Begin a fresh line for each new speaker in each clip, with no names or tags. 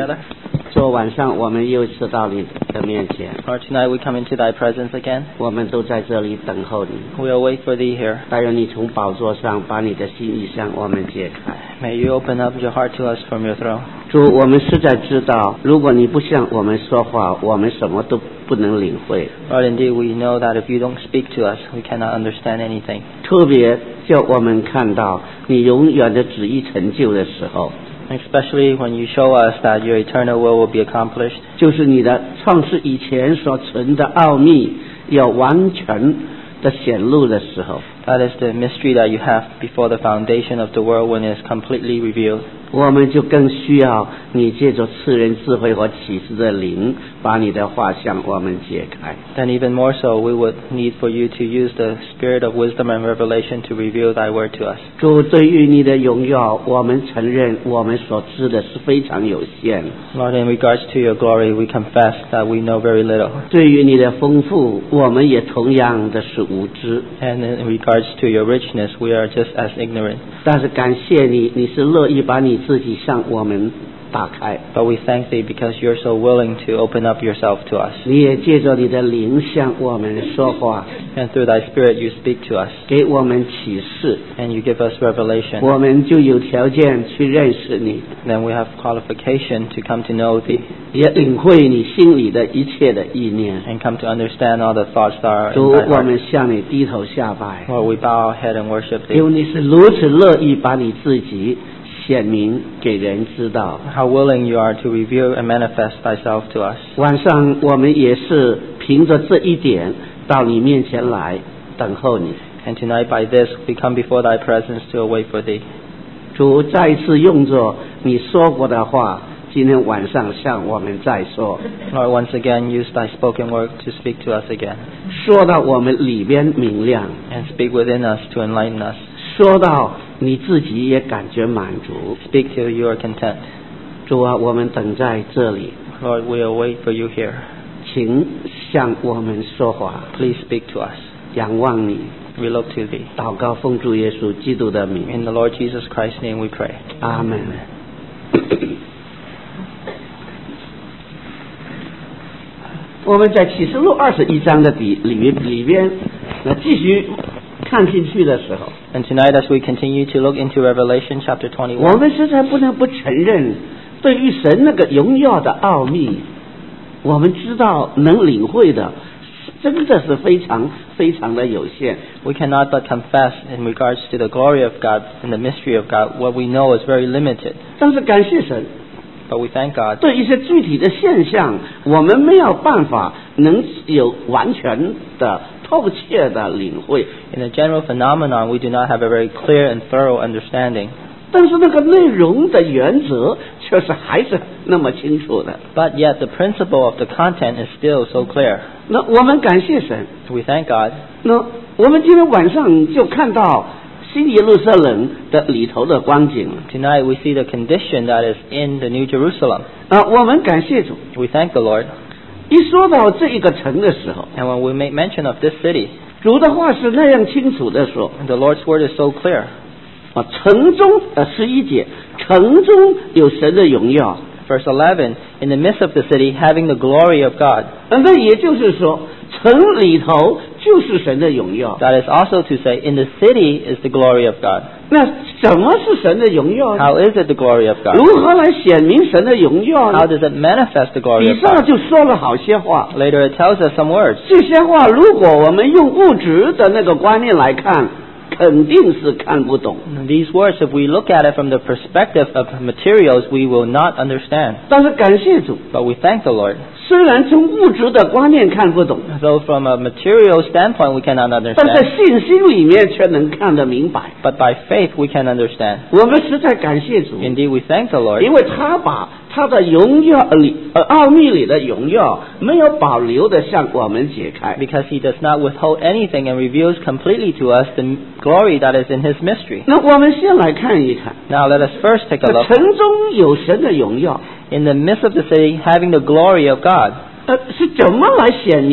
together?
昨晚上我们又次到你的面前，
Lord, tonight we come into thy presence again.
我们都在这里等候你。
We will wait for thee here.
但愿你从宝座上把你的心意向我们解开。
May you open up your heart to us from your throne.
主，我们实在知道，如果你不向我们说话，我们什么都不能领会。
Lord, indeed we know that if you don't speak to us, we cannot understand anything.
特别叫我们看到你永远的旨意成就的时候，
Especially when you show us that your eternal will will be accomplished.
就是你的创世以前所存的奥秘要完全的显露的时候，
That is the mystery that you have before the foundation of the world when it is completely revealed.
我们就更需要你借着赐人智慧和启示的灵，把你的话向我们解开。
Then even more so, we would need for you to use the spirit of wisdom and revelation to reveal thy word to us.
主，对于你的荣耀，我们承认我们所知的是非常有限；
Lord, in regards to your glory, we confess that we know very little.
对于你的丰富，我们也同样的是无知。
And in regards to your richness, we are just as ignorant.
但是感谢你，你是乐意把你自己向我们打开，
But we thank thee because you're so willing to open up yourself to us.
你也借着你的灵向我们说话，
And through thy spirit you speak to us.
给我们启示，
And you give us revelation.
我们就有条件去认识你，
Then we have qualification to come to know thee
也领会你心里的一切的意念。
and come to understand all the thoughts that are
主，
in thy
我
heart.
们向你低头下拜，
Lord, we bow our head and worship
因
thee.
为你是如此乐意把你自己显明给人知道。
How willing you are to reveal and manifest thyself to us.
晚上我们也是凭着这一点到你面前来等候你。
And tonight by this we come before thy presence to await for thee.
主再一次用着你说过的话，今天晚上向我们再说，
Lord, once again use thy spoken word to speak to us again.
说到我们里边明亮，
And speak within us to enlighten us.
说到你自己也感觉满足。
Speak till you are content.
主啊，我们等在这里，
Lord, we await for you here.
请向我们说话，
Please speak to us.
仰望你，
We look to thee.
祷告奉主耶稣基督的名，
In the Lord Jesus Christ's name we pray.
阿门。我们在启示录21章的里边，继续看进去的时候，
And tonight as we continue to look into Revelation chapter 21,
我们实在不能不承认，对于神那个荣耀的奥秘，我们知道能领会的，真的是非常非常的有限。
we cannot but confess in regards to the glory of God and the mystery of God, what we know is very limited.
但是感谢神，
But we thank God
对一些具体的现象，我们没有办法能有完全的透彻的领会。
in the general phenomenon, we do not have a very clear and thorough understanding.
但是那个内容的原则却是还是那么清楚的。
But yet the principle of the content is still so clear.
那我们感谢神。
We thank God.
那我们今天晚上就看到新耶路撒冷的里头的光景。
Tonight we see the condition that is in the New Jerusalem.
我们感谢主。
We thank the Lord.
一说到这一个城的时候，
And when we make mention of this city,
主的话是那样清楚的说，
the Lord's word is so clear.
城中11节，城中有神的荣耀。
Verse 11, in the midst of the city, having the glory of God.
那也就是说，城里头就是神的荣耀。
That is also to say, in the city is the glory of God.
那什么是神的荣耀呢？
How is it the glory of God?
如何来显明神的荣耀
How
呢？
does it manifest the glory
以
of
上
God?
就说了好些话。
Later it tells us some words.
这些话，如果我们用物质的那个观念来看，肯定是看不懂。
These words, if we look at it from the perspective of materials, we will not understand.
但是感谢主，
But we thank the Lord.
虽然从物质的观念看不懂，
Though from a material standpoint we cannot
但在
understand,
信心里面却能看得明白。
but by faith we can understand.
我们实在感谢主，
Indeed, we thank the Lord
因为他把他的荣耀奥秘里的荣耀没有保留的向我们解开。
because He does not withhold anything and reveals completely to us the glory that is in His mystery.
那我们先来看一看，
Now let us first take a
城
look.
中有神的荣耀，
In the midst of the city, having the glory of God.
是怎么来显明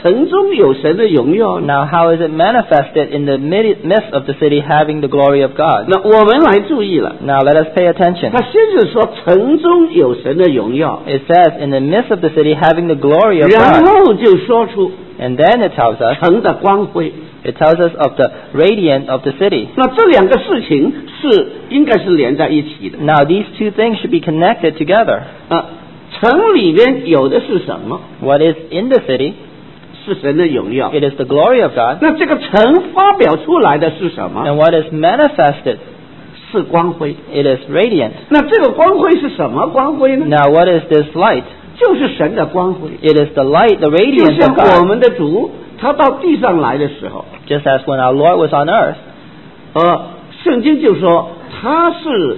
城中有神的荣耀呢？
Now, how is it manifested in the midst of the city having the glory of God?
那我们来注意了，
Now, let us pay attention.
他先是说城中有神的荣耀，
It says, in the midst of the city having the glory of
然
God.
后就说出
And then it tells us,
城的光辉。
it tells us of the radiance of the city.
那这两个事情应该是连在一起的。
Now, these two things should be connected together.
城里边有的是什么？
What is in the city?
是神的荣耀。
It is the glory of God.
那这个城发表出来的是什么？
And what is manifested?
是光辉。
It is radiant.
那这个光辉是什么光辉呢？
Now, what is this light?
就是神的光辉。
It is the light, the
就
radiance
像
of
我
God.
们的主，他到地上来的时候，
Just as when our Lord was on earth,
圣经就说他是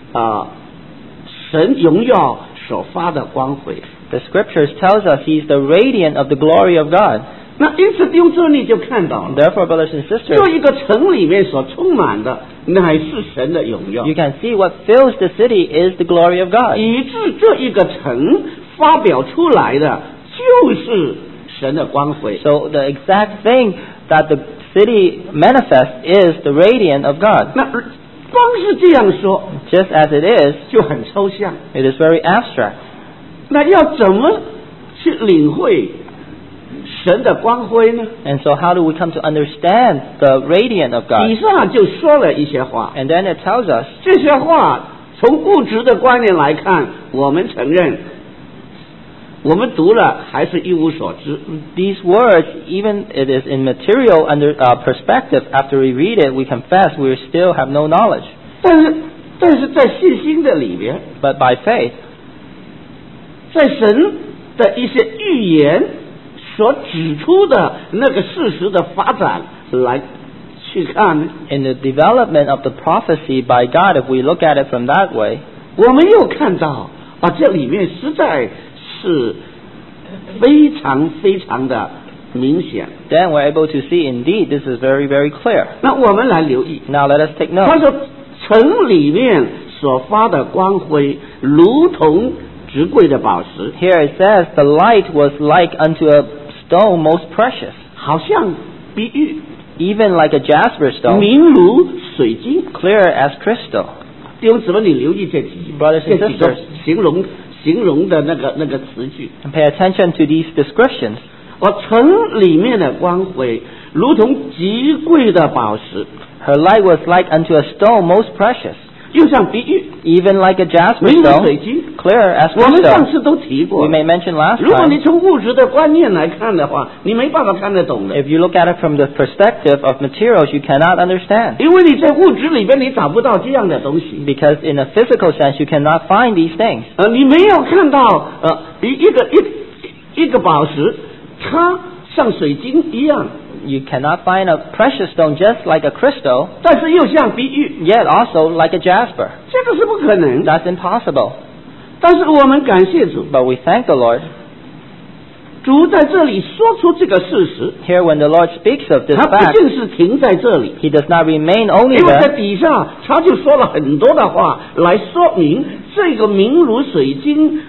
神荣耀所发的光辉。
the scriptures tells us he's the radiant of the glory of God.
那因此弟兄姊妹就看到了，
Therefore, brothers and sisters,
这一个城里面所充满的乃是神的荣耀，
you can see what fills the city is the glory of God.
以致这一个城发表出来的就是神的光辉。
So the exact thing that the city manifests is the radiant of God.
那光是这样说
Just as it is,
就很抽象，
it is very abstract.
那要怎么去领会神的光辉呢？
And so how do we come to understand the radiant of
以
God?
上就说了一些话，
And then it tells us,
这些话从物质的观念来看，我们承认，我们读了还是一无所知。
these words, even it is in material perspective, after we read it, we confess we still have no knowledge.
但是在信心的里边，
But by faith,
在神的一些预言所指出的那个事实的发展来去看呢，
in the development of the prophecy by God, if we look at it from that way,
我们又看到这里面实在是非常非常的明显。
then we're able to see indeed this is very, very clear.
那我们来留意，
Now let us take
他
note.
说城里面所发的光辉，如同值贵的宝石，
Here it says, the light was like unto a stone most precious,
好像比喻
even like a jasper stone,
明如水晶。
clear as crystal.
弟兄姊妹，你留意这几
Brothers and
这几个
sisters.
形容的那个词句。
And pay attention to these descriptions.
城里面的光辉，如同极贵的宝石，
Her light was like unto a stone most precious,
又像比喻
even like a jasper
明如水
stone,
晶。
clear as
我们上
crystal.
次都提过
We，may mention last
如果你
time,
从物质的观念来看的话，你没办法看得懂的，
if you look at it from the perspective of materials, you cannot understand.
因为你在物质里边你找不到这样的东西。
Because in a physical sense, you cannot find these things.
你没有看到一个宝石，它像水晶一样，
You cannot find a precious stone just like a crystal,
但是又像比喻，
yet also like a jasper.
这个是不可能。
That's impossible.
但是我们感谢主，
But we thank the Lord.
主在这里说出这个事实，
Here, when the Lord speaks of this
他不
fact,
仅是停在这里，
He does not remain only
因为在
there,
底下他就说了很多的话来说明这个明如水晶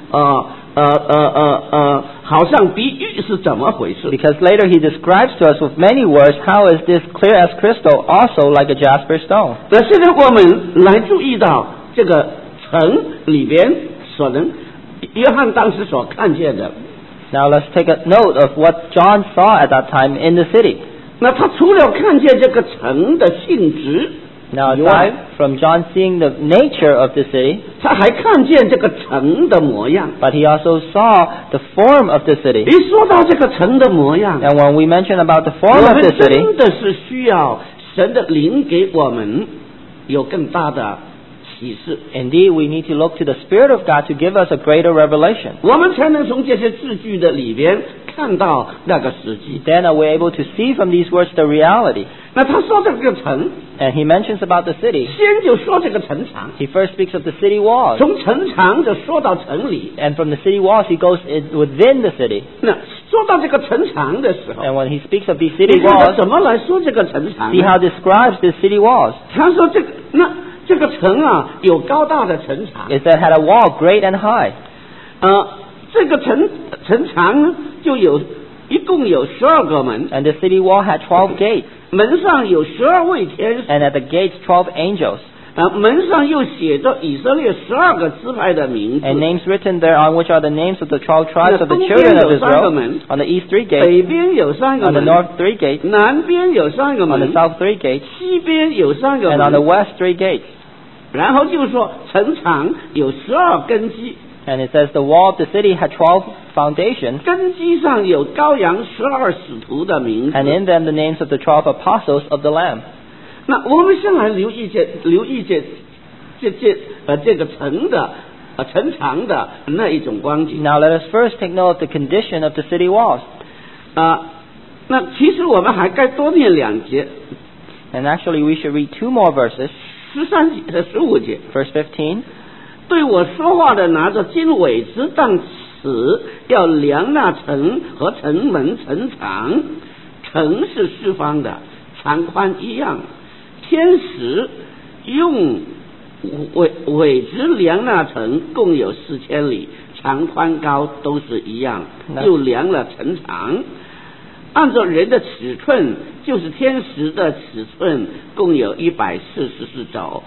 好像比喻是怎么回事。
because later He describes to us with many words how is this clear as crystal also like a jasper stone.
那现在我们来注意到这个城里边约翰当时所看见的，
Now let's take a note of what John saw at that time in the city.
那他除了看见这个城的性质
Now,
以外
aside from John seeing the nature of the city,
他还看见这个城的模样。
but he also saw the form of the city.
一说到这个城的模样，
And when we mention about the form
我
of
们
the
真
city,
的是需要神的灵给我们有更大的启示，
indeed, we need to look to the Spirit of God to give us a greater revelation.
我们才能从这些字句的里边看到那个实际。
Then are we able to see from these words the reality.
那他说这个城，
And he mentions about the city.
先就说这个城墙，
He first speaks of the city walls.
从城墙就说到城里。
And from the city walls, he goes within the city.
那说到这个城墙的时候，
And when he speaks of these
你
city
看他
walls,
怎么来说这个城墙
see
呢？
how it describes the city walls.
他说这个城有高大的城墙，
It said had a wall great and high.
这个城墙呢就有一共有12个门，
And the city wall had 12 gates,
门上有12位天使，
and at the gates 12 angels,
门上又写着以色列12个支派的名字，
and names written thereon, which are the names of the 12 tribes of the
东边
children of
有3个
Israel.
门，
On the east 3
北
gates,
边有3个
on the
门，
north 3 gates,
南边有3个
on the
门，
south 3 gates,
西边有3个
and on the
门，
west 3 gates.
然后就说城墙有12根基，
And it says the wall of the city had 12 foundations,
根基上有羔羊12使徒的名字。
and in them the names of the 12 apostles of the Lamb.
那我们先来留意这个城墙的那一种光景。
Now let us first take note of the condition of the city walls.
那其实我们还该多念2节，
And actually we should read 2 more verses.
13节和15节。
Verse 15.
对我说话的拿着金苇子当尺，要量那城和城门城墙。城是四方的，长宽一样。天使用苇子量那城，共有4000里，长宽高都是一样，又量了城长。按照人的尺寸，就是天使的尺寸，共有144肘。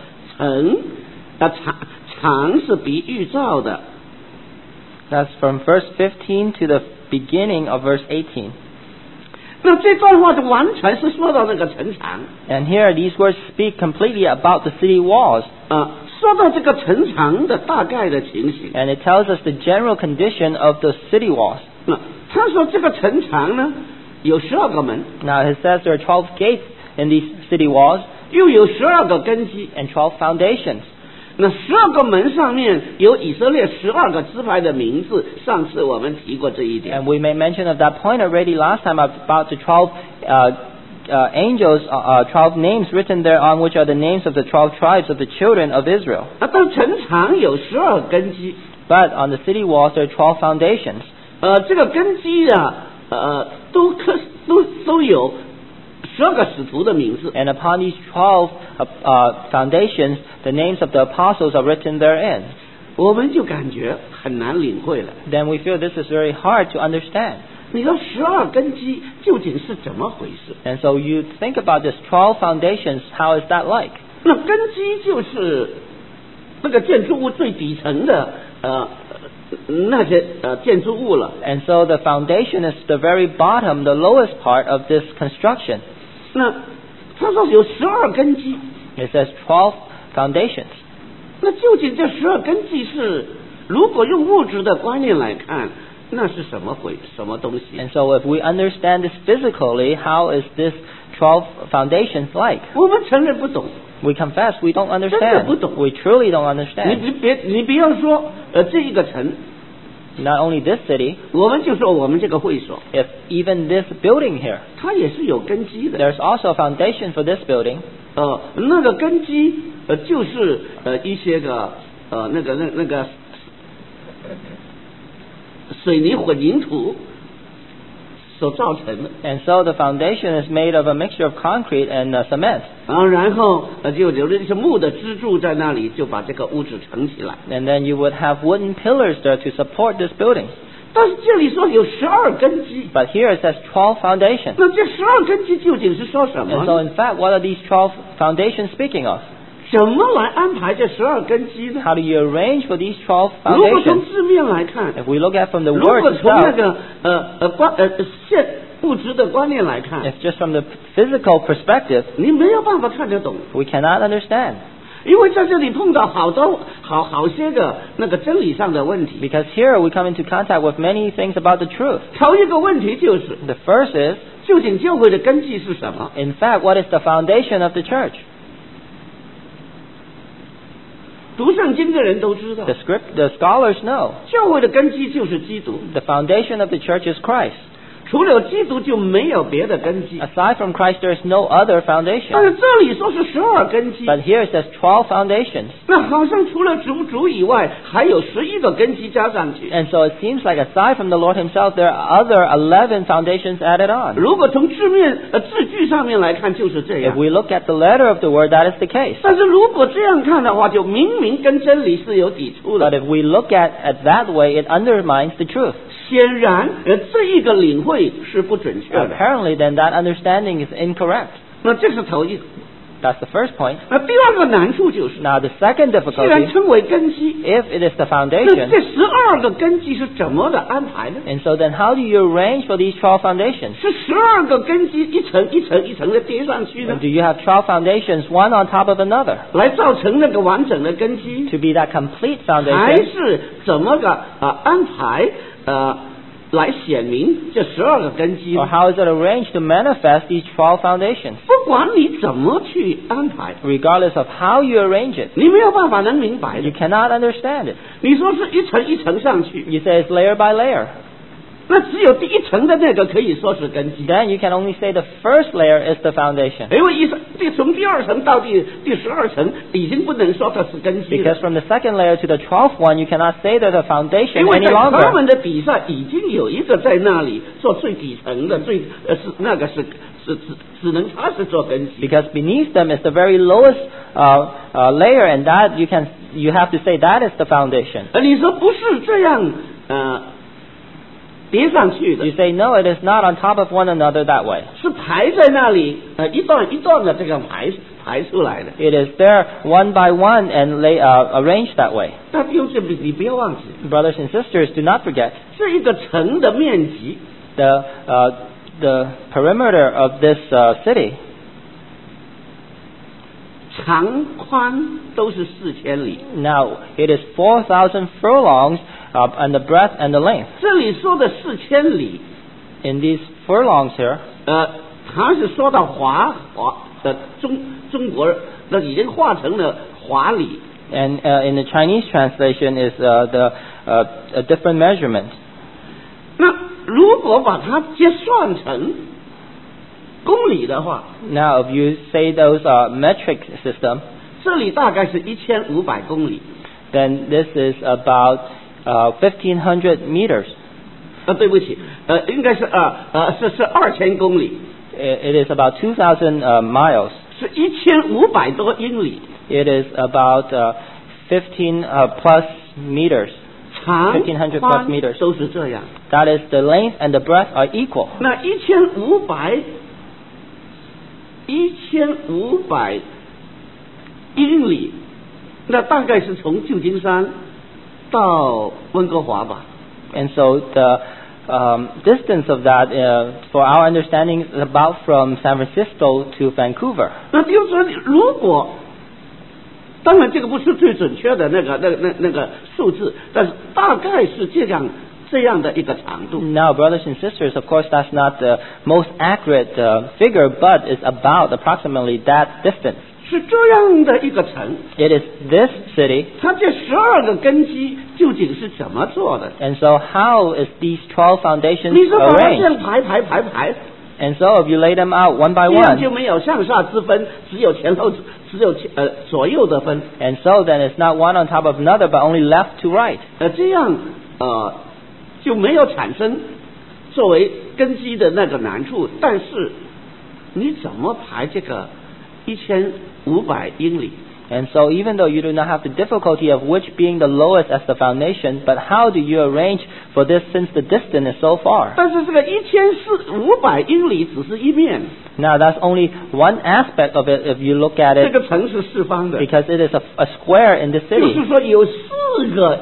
长是比喻造的。
That's from verse 15 to the beginning of verse 18.
那这段话就完全是说到那个城墙。
And here these words speak completely about the city walls.
说到这个城墙的大概的情形。
And it tells us the general condition of the city walls.
他说这个城墙呢有12个门。
Now it says there are 12 gates in these city walls,
又有12个根基。
and 12 foundations.
那12个门上面有以色列12个支派的名字，上次我们提过这一点。
And we made mention of that point already last time about the 12 angels, 12 names written there on, which are the names of the 12 tribes of the children of Israel.
但城墙有12根基。
But on the city walls there are 12 foundations.
这个根基啊，都有12个使徒的名字。
And upon these 12 foundations, the names of the apostles are written therein.
我们就感觉很难领会了。
Then we feel this is very hard to understand.
你说12根基究竟是怎么回事？
And so you think about this 12 foundations, how is that like?
那根基就是那个建筑物最底层的那些建筑物了。
And so the foundation is the very bottom, the lowest part of this construction.
那他说有12根基，
It says 12 foundations.
那究竟这12根基是，如果用物质的观念来看，那是什么东西？
And so if we understand this physically, how is this 12 foundations like?
我们承认不懂。
We confess we don't
真的
understand.
不懂。
We truly don't understand.
你不要说这一个城，
Not only this city,
我们就说我们这个会所，
if even this building here,
它也是有根基的。
there's also a foundation for this building.
那个根基就是一些个那个水泥混凝土所造成的。
And so the foundation is made of a mixture of concrete and cement.
然后就留着一些木的支柱在那里，就把这个屋子撑起来。
And then you would have wooden pillars there to support this building.
但是这里说有12根基，
But here it says 12 foundations.
那这12根基究竟是说什
And so
么？
in fact, what are these 12 foundations speaking of?
怎么来安排这12根基呢？
How do you arrange for these 12
如果从
foundations?
字面来看，
If we look at from the
如
words
果从那
itself,
个物质的观念来看，
if just from the physical perspective,
你没有办法看得懂，
we cannot understand.
因为在这里碰到好些个那个真理上的问题。
Because here we come into contact with many things about the truth.
头一个问题就是，
The first is,
究竟教会的根基是什么？
in fact, what is the foundation of the church?
读圣经的人都知道，
The scholars know
教会的根基就是基督，
the foundation of the church is Christ.
除了基督就没有别的根基。
Aside from Christ, there is no other
但
foundation.
是这里说是12根基，
But here it says 12 foundations.
那好像除了主以外，还有11个根基加上去。
And so it seems like aside from the Lord himself, there are other 11 foundations added on.
如果从字句上面来看，就是这
If
样。
we look at the letter of the word, that is the case.
但是如果这样看的话，就明明跟真理是有抵触
But
的。
if we look at that way, it undermines the truth.
显然这一个领会是不准确的。
Apparently, then that understanding is incorrect.
那这是头一个。
That's the first point.
那第二个难处就是，
Now, the second
既然
difficulty,
称为根基，
if it is the
那
foundation,
这12个根基是怎么的安排呢？
and so then how do you arrange for these 12 foundations?
是12个根基一层一层一层的叠上去呢，
Do you have 12 foundations, one on top of another,
来造成那个完整的根基，
to be that complete
还
foundation?
是怎么个安排来显明这12个根基呢？
Or how is it arranged to manifest these 12 foundations?
不管你怎么去安排，
Regardless of how you arrange it,
你没有办法能明白
you
的。
cannot understand it.
你说是一层一层上去，
You say it's layer by layer.
那只有第一层的那个可以说是根基。
Then you can only say the first layer is the foundation.
因为从第二层到第12层，已经不能说它是根基了
Because。from the second layer to the 12th one, you cannot say they're the foundation
因为
any
在他
longer.
们的底下已经有一个在那里做最底层的，是那个是只能他是做根基。
Because beneath them is the very lowest layer, and that you have to say that is the foundation.
你说不是这样叠上去的
You，say no, it is not on top of one another that way.
是排在那里一段一段的这样排出来的。
It is there one by one and arranged that way.
那弟兄姊妹，你不要忘记，
Brothers and sisters, do not forget
这一个城的面积
the perimeter of this city.
长宽都是4000里。
Now, it is 4,000 furlongs on the breadth and the length.
这里说的4000里，
In these furlongs here,
它是说到华的中国那已经化成了华里。
and in the Chinese translation is a different measurement.
那如果把它结算成公里的话，
Now, if you say those metric system,
这里大概是1500公里。
then this is about 1,500 meters.
对不起，应该是是2000公里，
It is about 2,000 miles.
是1500多英里。
It is about 15 plus meters.
长
1500 plus
宽
meters.
都是这样。
That is, the length and the breadth are equal.
那1500英里，那大概是从旧金山到温哥华吧。
And so the distance of that, for our understanding, is about from San Francisco to Vancouver.
那就是说，如果当然这个不是最准确的那个数字，但是大概是这样的一个长度。
Now, brothers and sisters, of course, that's not the most accurate figure, but it's about approximately that distance.
是这样的一个城，
It is this city,
它这12个根基究竟是怎么做的？
and so how is these 12 foundations
你说把它这
arranged?
样排，
And so if you lay them out one by
这样就
one,
没有上下之分，只有前后，只有左右的分。
and so then it's not one on top of another, but only left to right.
这样就没有产生作为根基的那个难处。但是你怎么排这个1500英里？
And so even though you do not have the difficulty of which being the lowest as the foundation, but how do you arrange for this since the distance is so far?
但是这个1500英里只是一面，
Now that's only one aspect of it if you look at
这
it,
个城是四方的，
because it is a square in the
就
city.
是说有4个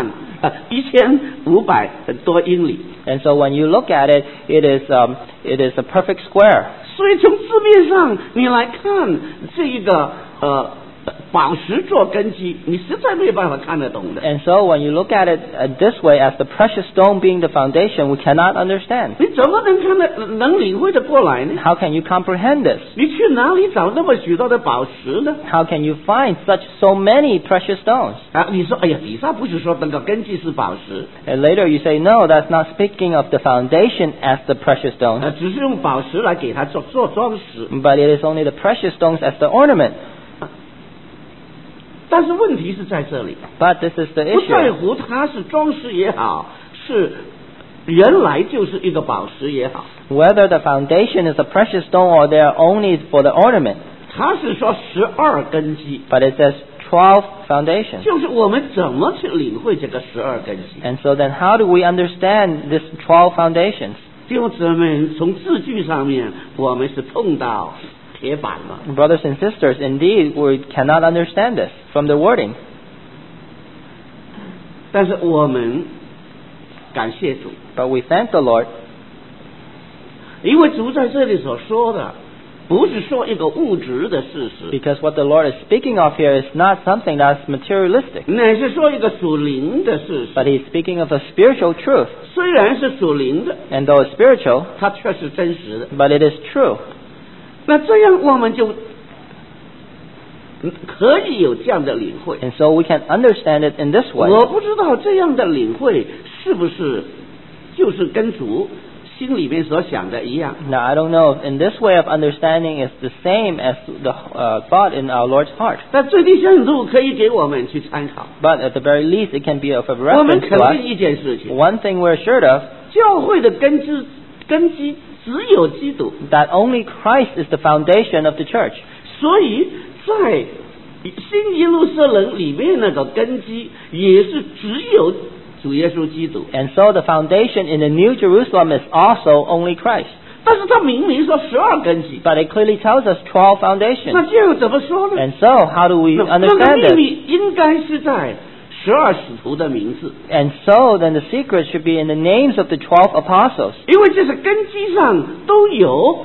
1500多英里。
And so when you look at it, it is a perfect square.
所以从字面上你来看这一个宝石做根基，你实在没有办法看得懂的。
And so when you look at it this way, as the precious stone being the foundation, we cannot understand.
你怎么能领会得过来呢？
How can you comprehend this?
你去哪里找那么许多的宝石呢？
How can you find so many precious stones?
你说，哎呀，底下不是说那个根基是宝石，
And later you say, no, that's not speaking of the foundation as the precious stones,
只是用宝石来给它做装饰。
but it is only the precious stones as the ornament.
但是问题是在这里，
But this is the
不在
issue.
乎它是装饰也好，是原来就是一个宝石也好，
Whether the foundation is a precious stone or they are only for the ornament.
它是说12根基，
But it says 12 foundations.
就是我们怎么去领会这个12根基。
And so then how do we understand this 12 foundations?
弟兄姊妹，从字句上面，我们是碰到铁板了。
Brothers and sisters, indeed, we cannot understand this from the wording.
但是我们感谢主，
But we thank the Lord
因为主在这里所说的，不是说一个物质的事实，
because what the Lord is speaking of here is not something that's materialistic,
乃是说一个属灵的事
but
实。
He's speaking of a spiritual truth.
虽然是属灵的，
And though it's spiritual,
它却是真实的。
but it is true.
那这样我们就可以有这样的领会。
And so we can understand it in this way.
我不知道这样的领会是不是就是跟主心里面所想的一样。
Now, I don't know if in this way of understanding is the same as the thought in our Lord's heart.
但最低限度可以给我们去参考。
But at the very least, it can be of a
我们
reference
肯
to
定
us.
一件事情，
One thing we're assured of,
教会的根基只有基督，
that only Christ is the foundation of the church.
所以在新耶路撒冷里面那个根基也是只有主耶稣基督。
And so the foundation in the New Jerusalem is also only Christ.
但是他明明说12根基，
But it clearly tells us 12
那
foundations.
这样怎么说呢？
And so, how do we
那个
understand
秘
this?
密应该是在12使徒的名字，
And so, then the secret should be in the names of the 12 apostles.
因为这是根基上都有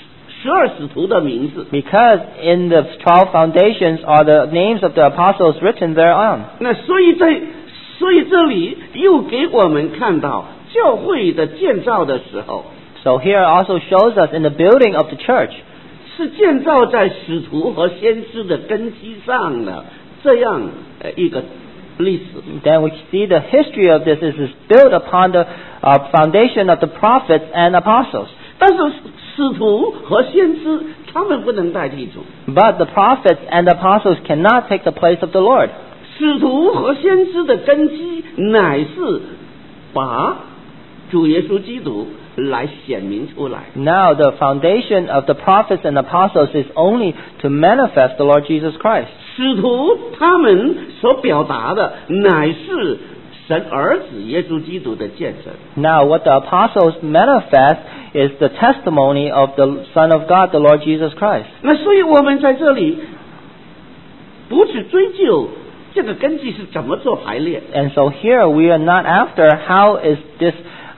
12使徒的名字。
Because in the 12 foundations are the names of the apostles written thereon.
那所以这里又给我们看到教会的建造的时候，
So here also shows us in the building of the church,
是建造在使徒和先知的根基上的这样一个历史。
then we see the history of this is built upon the foundation of the prophets and apostles.
但是使徒和先知他们不能代替主，
But the prophets and the apostles cannot take the place of the Lord.
使徒和先知的根基乃是把主耶稣基督来显明出来。
Now the foundation of the prophets and apostles is only to manifest the Lord Jesus Christ.
使徒他们所表达的乃是神儿子耶稣基督的见证。
Now what the apostles manifest is the testimony of the Son of God, the Lord Jesus Christ.
那所以我们在这里不去追究这个根基是怎么做排列，
And so here we are not after how is this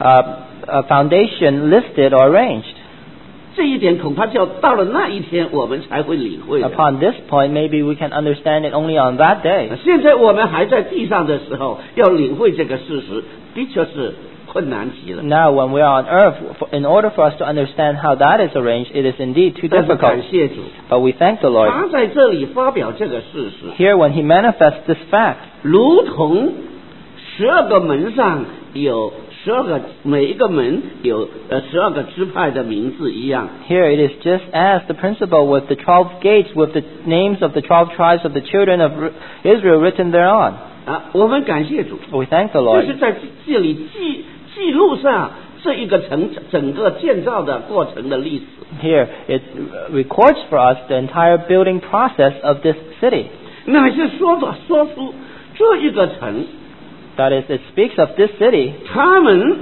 foundation listed or arranged.
这一点恐怕就要到了那一天我们才会领会的。
Upon this point, maybe we can understand it only on that day.
现在我们还在地上的时候，要领会这个事实，的确是困难极了。
Now, when we are on earth, in order for us to understand how that is arranged, it is indeed too
但是感
difficult.
谢主，
But we thank the Lord.
他在这里发表这个事实，
Here, when He manifests this fact,
如同12个门上有12个，每一个门有12个支派的名字一样。
here it is just as the principle with the 12 gates, with the names of the 12 tribes of the children of Israel written thereon.
我们感谢主，
We thank the
就
Lord.
是在这里记录上这一个整个建造的过程的历史。
Here, it records for us the entire building process of this city.
乃是说出这一个城，
That is, it speaks of this city.
他们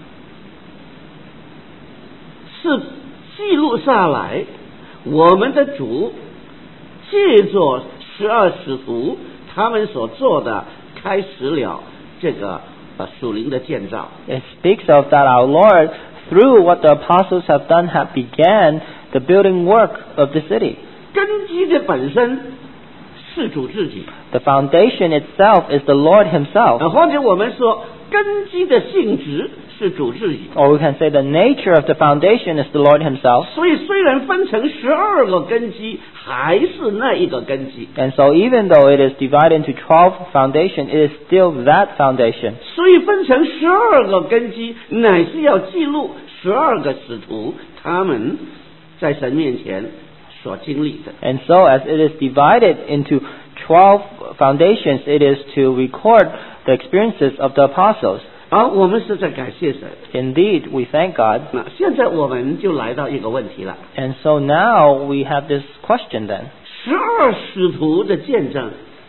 是记录下来，我们的主借着12使徒他们所做的，开始了这个属灵的建造。
It speaks of that our Lord, through what the apostles have done, began the building work of the city.
根基的本身是主自己，
The foundation itself is the Lord Himself.
或者我们说根基的性质是主自己。
Or we can say the nature of the foundation is the Lord Himself.
所以虽然分成12个根基，还是那一个根基。
And so even though it is divided into 12 foundation, it is still that foundation.
所以分成12个根基，乃是要记录12个使徒他们在神面前所经历的。
And so as it is divided into 12 foundations, it is to record the experiences of the apostles.
而我们是在感谢神。
Indeed, we thank God.
那现在我们就来到一个问题了
And so now we have this question then.
：12使徒的见证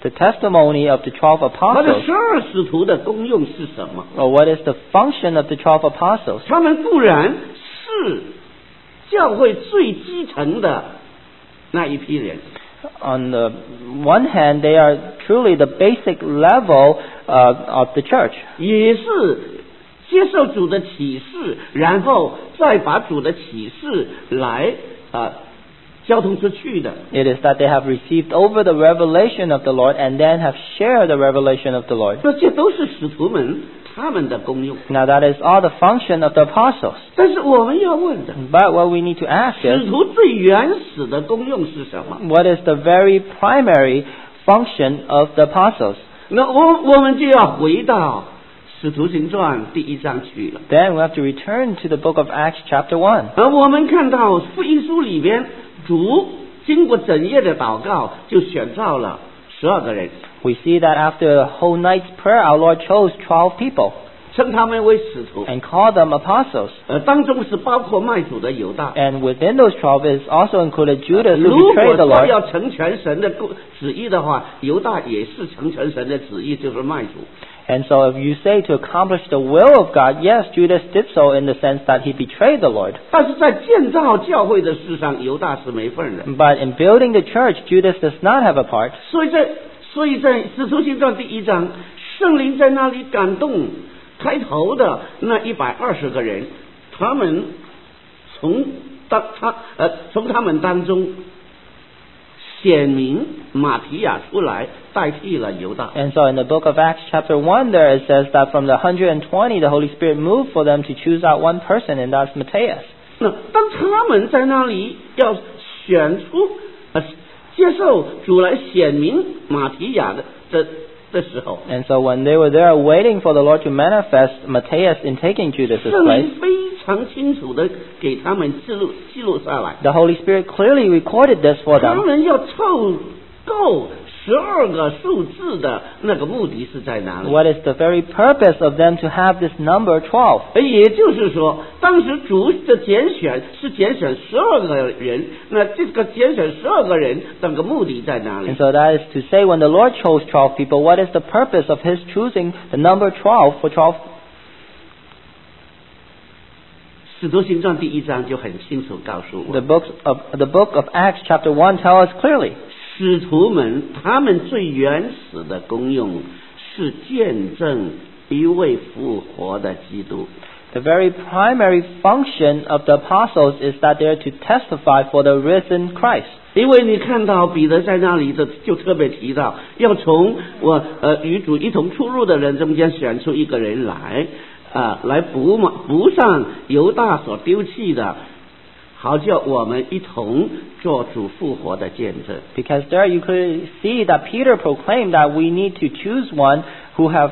The testimony of the 12
他的
apostles,
12使徒的功用是什么？
or what is the function of the 12 apostles?
他们固然是教会最基层的那一批人，
On the one hand, they are truly the basic level of the church.
也是接受主的启示，然后再把主的启示来交通出去的。
It is that they have received over the revelation of the Lord and then have shared the revelation of the Lord.
这都是使徒们他们的功用。
Now that is all the function of the apostles.
但是我们要问的，
But what we need to ask
使
is,
徒最原始的功用是什么？
what is the very primary function of the apostles?
那我们就要回到《使徒行传》第1章去了。
Then we have to return to the book of Acts chapter 1.
而我们看到福音书里边，主经过整夜的祷告，就选召了12个人，
We see that after a whole night's prayer, our Lord chose 12 people
称他们为使徒。
and called them apostles.
当中是包括卖主的犹大。
And within those 12 is also included Judas, who
如
betrayed
果
the
他
Lord.
要成全神的旨意的话，犹大也是成全神的旨意，就是卖主。
And so if you say to accomplish the will of God, yes, Judas did so in the sense that he betrayed the Lord.
但是在建造教会的事上，犹大是没份的。
But in building the church, Judas does not have a part.
所以在使徒行传第1章，圣灵在那里感动开头的那120个人，他们从他们当中显明马提亚出来代替了犹大。
And so in the book of Acts chapter 1 there it says that from the 120 the Holy Spirit moved for them to choose out one person, and that's Matthias.
那当他们在那里要选出接受主来显明马提亚的时候，
And so when they were there waiting for the Lord to manifest Matthias in taking Judas'
圣
place,
灵非常清楚的给他们记录下来，
the Holy Spirit clearly recorded this for
他
them.
们要凑够12个数字的那个目的是在哪里？
What is the very purpose of them to have this number 12?
也就是说，当时主的拣选是拣选12个人，那这个拣选12个人那个目的在哪里
And？so that is to say, when the Lord chose 12 people, what is the purpose of His choosing the number 12 for 12?
使徒行传第1章就很清楚告诉我
The book of Acts chapter 1 tell us clearly.
使徒们他们最原始的功用是见证一位复活的基督。
The very primary function of the apostles is that they are to testify for the risen Christ.
因为你看到彼得在那里就特别提到，要从与主一同出入的人中间选出一个人来补上犹大所丢弃的，好叫我们一同做主复活的见证。
Because there you could see that Peter proclaimed that we need to choose one who have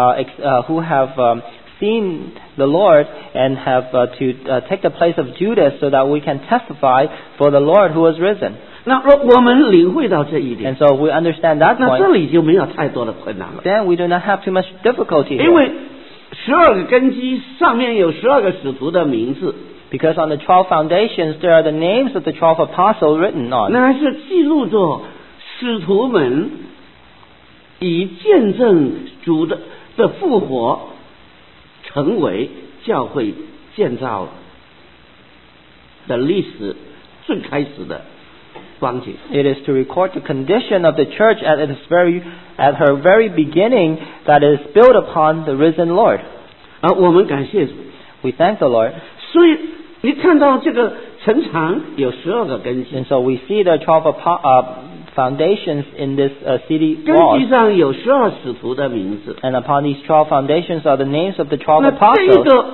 seen the Lord and have to take the place of Judas, so that we can testify for the Lord who was risen.
那我们领会到这一点，
And so if we understand that
那这
point,
里就没有太多的困难了，
then we do not have too much difficulty
因
here.
为12个根基上面有12个使徒的名字，
Because on the 12 foundations there are the names of the 12 apostles written on.
那是记录着使徒们以见证主的复活，成为教会建造的历史最开始的光景。
It is to record the condition of the church at her very beginning, that is built upon the risen Lord.
我们感谢主。
We thank the Lord.
所以你看到这个城墙有12个根基，
And so we see the 12 foundations in this city
根
walls.
基上有12使徒的名字。
And upon these 12 foundations are the names of the 12
那
apostles.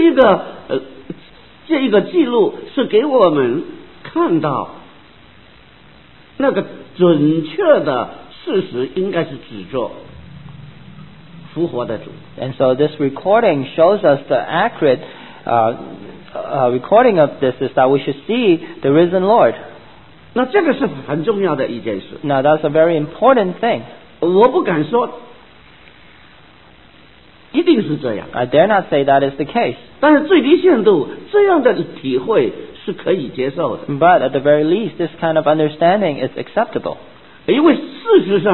这一个记录是给我们看到那个准确的事实，应该是指着复活的主。
And so this recording shows us the accurate recording of this is that we should see the risen Lord.
那这个是很重要的一件事。
Now that's a very important thing.
我不敢说一定是这样，
I dare not say that is the case.
但是最低限度这样的体会是可以接受的。
But at the very least, this kind of understanding is acceptable.
因为事实上，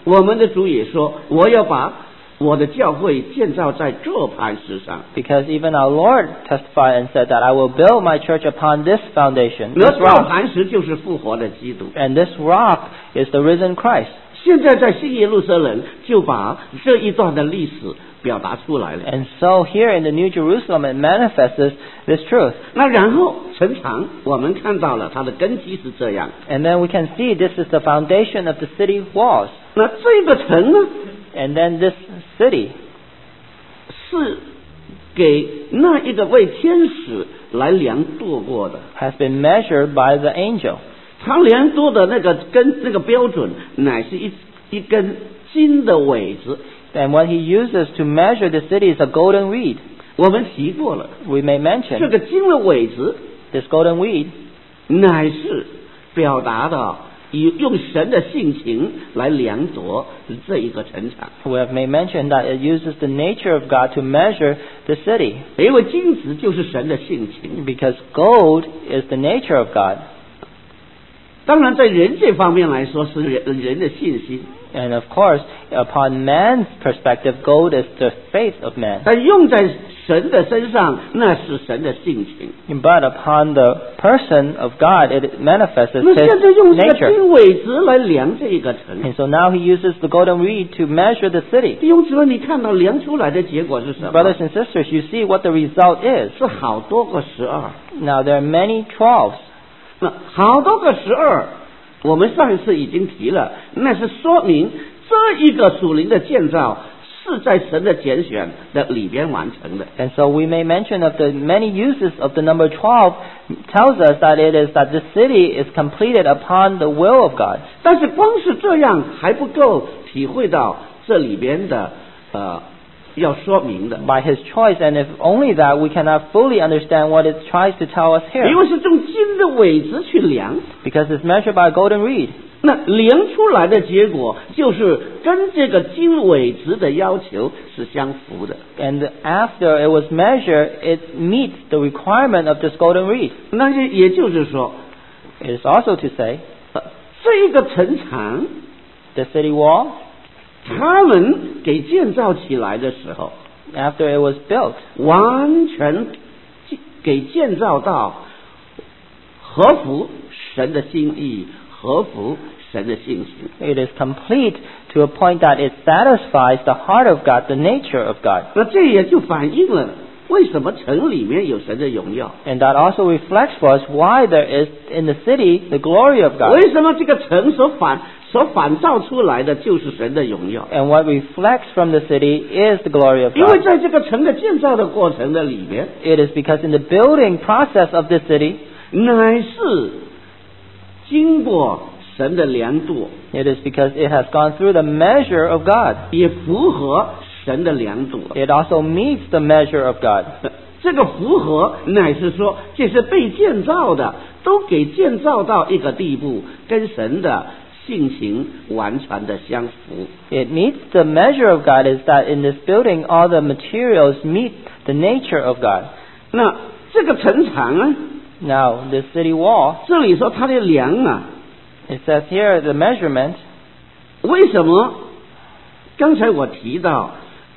我们的主也说，我要把我的教会建造在这磐石上。
Because even our Lord testified and said that I will build my church upon this foundation,
那
this
这
rock.
磐石就是复活的基督。
And this rock is the risen Christ.
现在在新耶路撒冷就把这一段的历史表达出来了。
And so here in the New Jerusalem it manifests this truth.
那然后城墙我们看到了它的根基是这样。
And then we can see this is the foundation of the city walls.
那这个城呢，
And then this city
是给那一个为天使来量度过的。
has been measured by the angel.
他量度的那个标准，乃是一根金的苇子。
And what he uses to measure the city is a golden reed.
我们提过了，
We may
这
mention
个金的苇子
this golden reed
乃是表达的用神的性情来量度这一个城墙。
We have may mention that it uses the nature of God to measure the city.
因为金子就是神的性情。
Because gold is the nature of God.
当然，在人这方面来说是人的信心，
And of course, upon man's perspective, gold is the faith of man.
但用在神的身上，那是神的性情。
But upon the person of God, it manifests
那现在用
his
这个
nature.
金苇子来量这一个城。
And so now he uses the golden reed to measure the city.
弟兄姊妹，你看到量出来的结果是什么？
Brothers and sisters, you see what the result is.
是好多个12。
Now there are many 12s.
那好多个12，我们上一次已经提了，那是说明这一个属灵的建造是在神的拣选的里边完成的。
And so we may mention of the many uses of the number 12 tells us that it is that the city is completed upon the will of God.
但是光是这样还不够体会到这里边的要说明的，
By his choice, and if only that, we cannot fully understand what it tries to tell us
因
here.
为是用金的苇子去量，
Because it's measured by a golden reed.
那量出来的结果就是跟这个金苇子的要求是相符的。
And after it was measured, it meets the requirement of this golden reed.
那也就是说，
It is also to say,
这一个城墙，
the city wall,
他们给建造起来的时候，
after it was built,
完全给建造到合乎神的心意，合乎神的性情。
it is complete to a point that it satisfies the heart of God, the nature of God.
那这也就反映了为什么城里面有神的荣耀，
And that also reflects for us why there is in the city the glory of God.
为什么这个城所反照出来的就是神的荣耀。
And what reflects from the city is the glory of
因为
God.
在这个城的建造的过程的里面，
It is because in the building process of this city,
乃是经过神的量度，
it is because it has gone through the measure of God.
也符合神的量度。
It also meets the measure of God.
这个符合乃是说，这是被建造的，都给建造到一个地步，跟神的性情完全的相符。
It meets the measure of God is that in this building all the materials meet the nature of God.
那这个城墙啊，
Now, the city wall,
这里说它的量啊，
it says here the measurement,
为什么？刚才我提到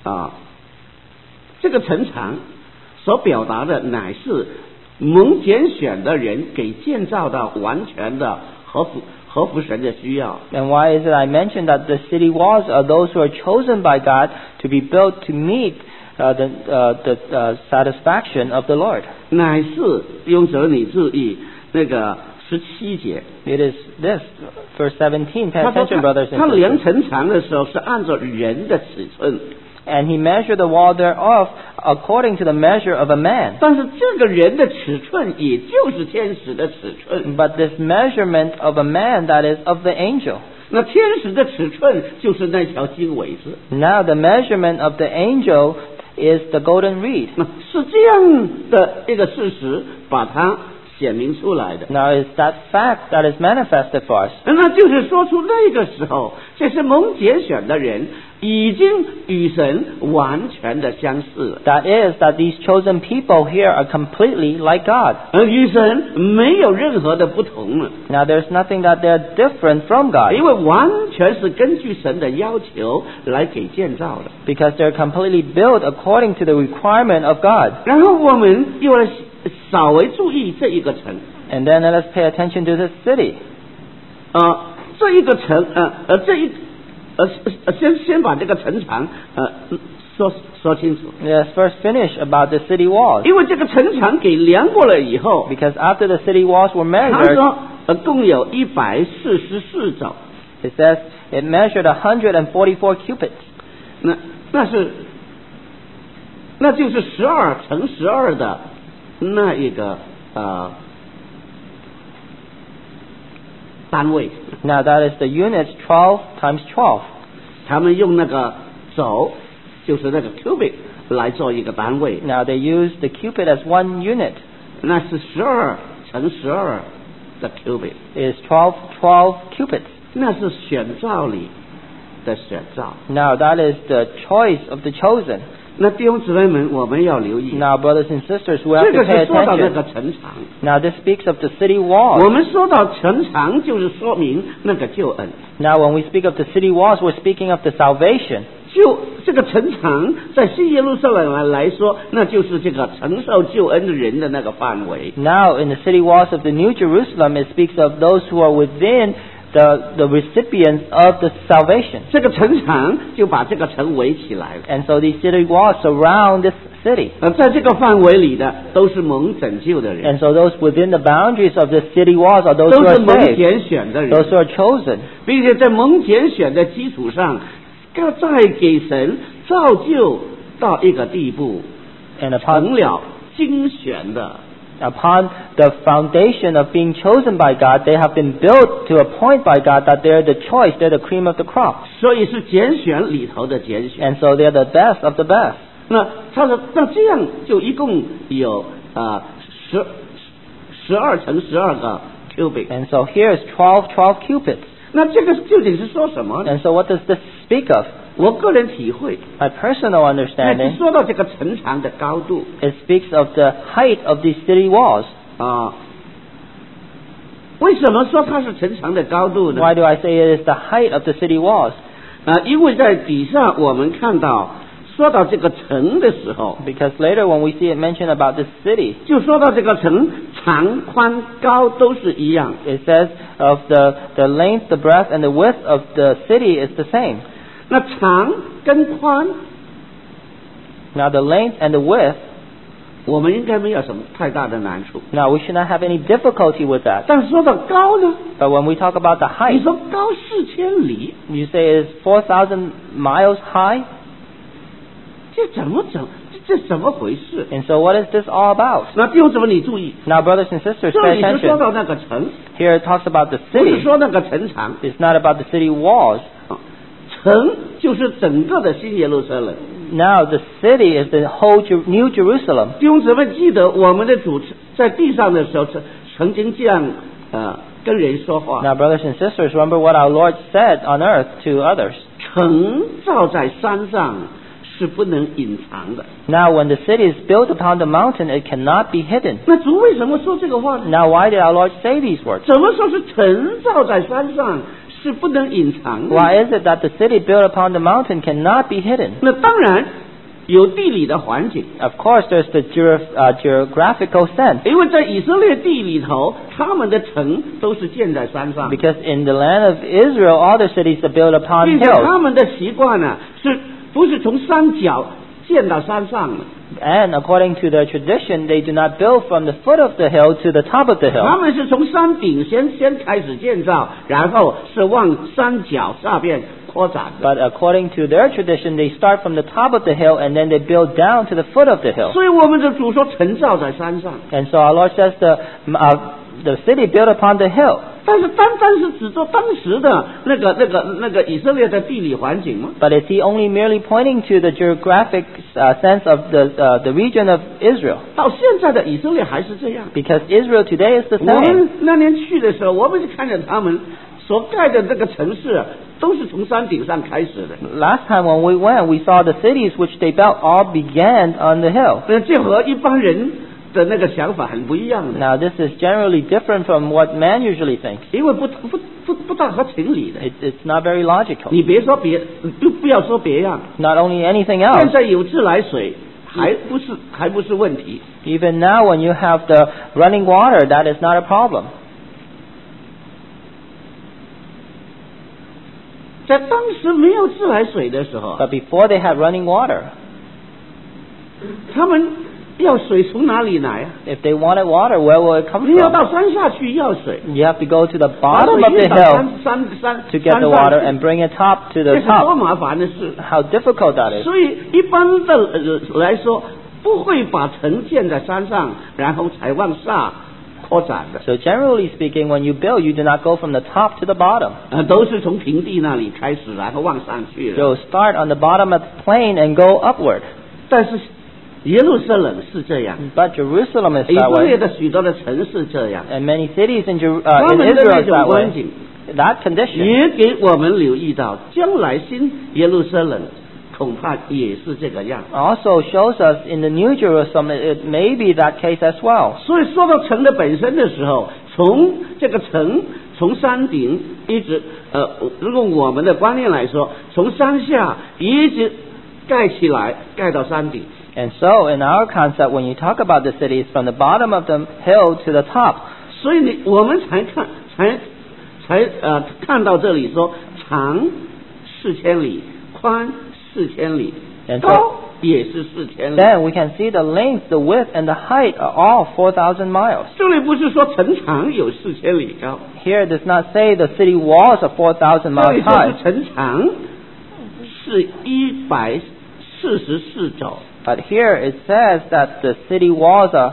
这个城墙所表达的乃是蒙拣选的人给建造到完全的合乎神的需要。
and why is it I mentioned that the city walls are those who are chosen by God to be built to meet the satisfaction of the Lord.
乃是用者你注意那个17节，
It is this, verse 17, pay
他说
attention, brothers
他
and
量
sisters.
城墙的时候是按照人的尺寸，
And he measured the wall thereof according to the measure of a man.
但是这个人的尺寸也就是天使的尺寸。
But this measurement of a man, that is of the angel.
那天使的尺寸就是那条金苇子。
Now the measurement of the angel is the golden reed.
那是这样的一个事实，把它显明出来的。
Now it's that fact that is manifested for us.
那就是说出那个时候，这些蒙拣选的人已经与神完全的相似了，
That is, that these chosen people here are completely like God.
与神没有任何的不同了，
Now there's nothing that they're different from God,
因为完全是根据神的要求来给建造的。
because they're completely built according to the requirement of God.
然后我们又来稍微注意这一个城，
And then let us pay attention to this city.
这一个城，先把这个城墙说清楚，
Let's first finish about the city walls.
因为这个城墙给量过了以后，
Because after the city walls were
他
measured,
说共有144肘，
it says it measured 144 cubits.
那就是12乘12的那一个单位。
Now that is the units 12 times 12.
他们用那个肘，就是那个 cubit 来做一个单位，
Now they use the cubit as one unit.
那是12乘12的 cubit，
It is 12 cubits.
那是选召里的选召。
Now that is the choice of the chosen.
那弟兄姊妹们，我们要留意，
Now brothers and sisters, we
这
have to
个
pay
是说到那
attention.
个城墙。
Now this speaks of the city
我
walls.
们说到城墙，就是说明那个救恩。
Now when we speak of the city walls, we're speaking of the salvation.
就这个城墙，在新耶路撒冷来说，那就是这个承受救恩的人的那个范围。
Now in the city walls of the New Jerusalem, it speaks of those who are within the recipients of the salvation.
这个城墙就把这个城围起来了。
And so these city walls surround this city.
在这个范围里的都是蒙拯救的人，
And so those within the boundaries of the city walls are those
都
who
是
are
蒙
saved,
拣选的
those
人，
who are chosen.
并且在蒙拣选的基础上，要再给神造就到一个地步，
And
成了精选的。
upon the foundation of being chosen by God, they have been built to a point by God that they're the choice, they're the cream of the crop.
所以是拣选里头的拣选。
And so they're the best of the best.
那他说，那这样就一共有12乘12个 cubit。
And so here's 12 cubits.
那这个究竟是说什么呢？
And so what does this speak of?
我个人体会，
My personal
那是
understanding,
说到这个城墙的高度
it speaks of the height of these city walls.
啊。为什么说它是城墙的高度呢？
Why do I say it is the height of the city walls?
因为在底下我们看到，说到这个城的时候，
Because later when we see it mentioned about this city,
就说到这个城长、宽、高都是一样。
it says of the length, the breadth, and the width of the city is the same.
那长跟宽，
Now the length and the width,
我们应该没有什么太大的难处。
now we should not have any difficulty with that.
但是说到高呢，
But when we talk about the
你
height,
说高4000里，
you say it is 4,000 miles high?
这怎么整？这怎么回事？
And so what is this all about?
那弟兄姊妹，你注意，
Now brothers and sisters,
这
pay
里是说
attention.
到那个城，
Here it talks about the
不是
city.
说那个城墙。
It's not about the city walls.
城就是整个的新耶路撒冷。
Now the city is the whole New Jerusalem.
弟兄姊妹，记得我们的主在地上的时候，曾经这样跟人说话。
Now brothers and sisters, remember what our Lord said on earth to others.
城造在山上是不能隐藏的。
Now when the city is built upon the mountain, it cannot be hidden.
那主为什么说这个话呢？
Now why did our Lord say these words?
怎么说是城造在山上是不能隐藏的？
Why is it that the city built upon the mountain cannot be hidden?
那当然有地理的环境，
Of course, there's the geographical sense.
因为在以色列地里头，他们的城都是建在山上，
Because in the land of Israel, all the cities are built upon
并且
hills.
他们的习惯呢，是不是从山脚建到山上的？
And according to their tradition, they do not build from the foot of the hill to the top of the
他
hill.
们是从山顶先开始建造，然后是往山脚下边扩展的。
But according to their tradition, they start from the top of the hill and then they build down to the foot of the hill.
所以我们的主说城造在山上，
And so our Lord says the city built upon the hill.
但是单是指着当时的那个以色列的地理环境吗？
But is he only merely pointing to the geographic sense of the region of Israel?
到现在的以色列还是这样。
Because Israel today is the
我
same.
们那年去的时候，我们就看见他们所盖的这个城市都是从山顶上开始的。
Last time when we went, we saw the cities which they built all began on the hill.
这和一般人的那个想法很不一样的，
Now this is generally different from what man usually thinks.
因为不大合情理的。
It's not very logical.
你别说不要说别样，
Not only anything
现
else,
在有自来水还不是问题。
even now when you have the running water, that is not a problem.
在当时没有自来水的时候，
But before they had running water,
他们要水从哪里来啊？
if they wanted water, where will it come
你要
from?
到山下去要水，
You have to go to the
把
bottom
水
of the
运到
hill
山
to get the
上
water
去
and bring it top to
这
the
是多
top.
麻烦的事。
How difficult that is.
所以一般的来说，不会把城建在山上，然后才往下扩展的。
So generally speaking, when you build, you do not go from the top to the bottom.
都是从平地那里开始，然后往上去的。
You'll start on the bottom of the plain and go upward.
但是耶路撒冷是这样，
But Jerusalem is
以
that
色列
way.
的许多的城市这样，
And many cities in
他
in
们的
Israel
那
is
种
that
光
way.
景，
That condition
也给我们留意到，将来新耶路撒冷恐怕也是这个样。
also shows us in the New Jerusalem it may be that case as well.
所以说到城的本身的时候，从这个城从山顶一直如果我们的观念来说，从山下一直盖起来，盖到山顶。
And so in our concept, when you talk about the cities, from the bottom of the hill to the top,
所以我们才看到这里说长4000里，宽4000里，
And so-
高也是4000里。
then we can see the length, the width, and the height are all 4,000 miles.
这里不是说城墙有4000里高，
Here it does not say the city walls are 4,000
这
miles
里说
high,
是城墙是144肘。
but here it says that the city walls are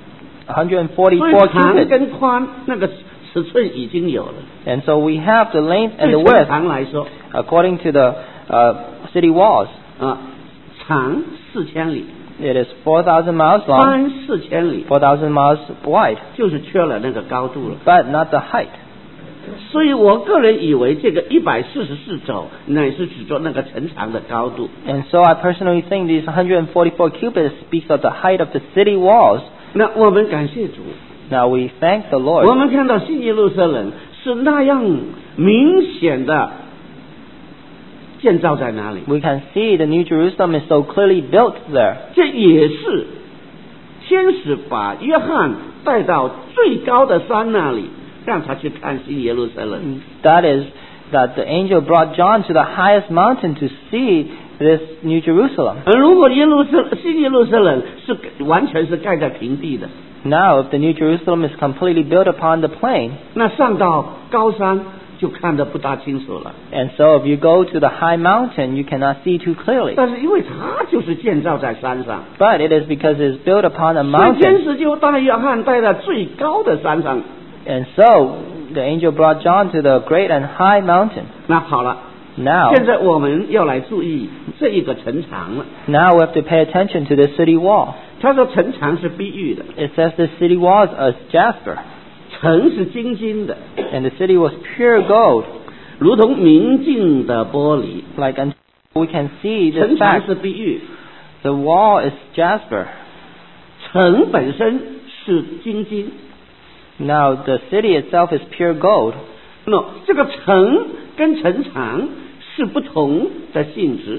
144
所以长
cubits.
跟宽那个尺寸已经有了。
And so we have the length and
对
the
城
width
墙来说，
according to the city walls.
长4000里，
It is 4,000 miles long,
宽4000里，
4,000 miles wide,
就是缺了那个高度了。
but not the height.
所以我个人以为这个144肘乃是指着那个城墙的高度。
And so I personally think these 144 cubits speaks of the height of the city walls.
那我们感谢主，
Now we thank the
我
Lord.
们看到新耶路撒冷是那样明显的建造在哪里？
We can see the New Jerusalem is so clearly built there.
这也是天使把约翰带到最高的山那里，让他去看新耶路撒冷。
That is, that the angel brought John to the highest mountain to see this New Jerusalem.
而如果新耶路撒冷是完全是盖在平地的，
Now, if the New Jerusalem is completely built upon the plain,
那上到高山就看得不大清楚了。
and so if you go to the high mountain, you cannot see too clearly.
但是因为它就是建造在山上，
But it is because it is built upon a
所以天
mountain.
使就带约翰带到最高的山上。
And so, the angel brought John to the great and high mountain.
那好了，
Now,
现在我们要来注意这一个城墙了。
now we have to pay attention to the city wall.
他说城墙是碧玉的，
It says the city walls are jasper,
城是晶晶的，
and the city was pure gold.
如同明镜的玻璃。
Like until we can see
城
this
墙
fact,
是碧玉，
the wall is jasper.
城本身是晶晶。
Now the city itself is pure gold.
那这个城跟城墙是不同的性质，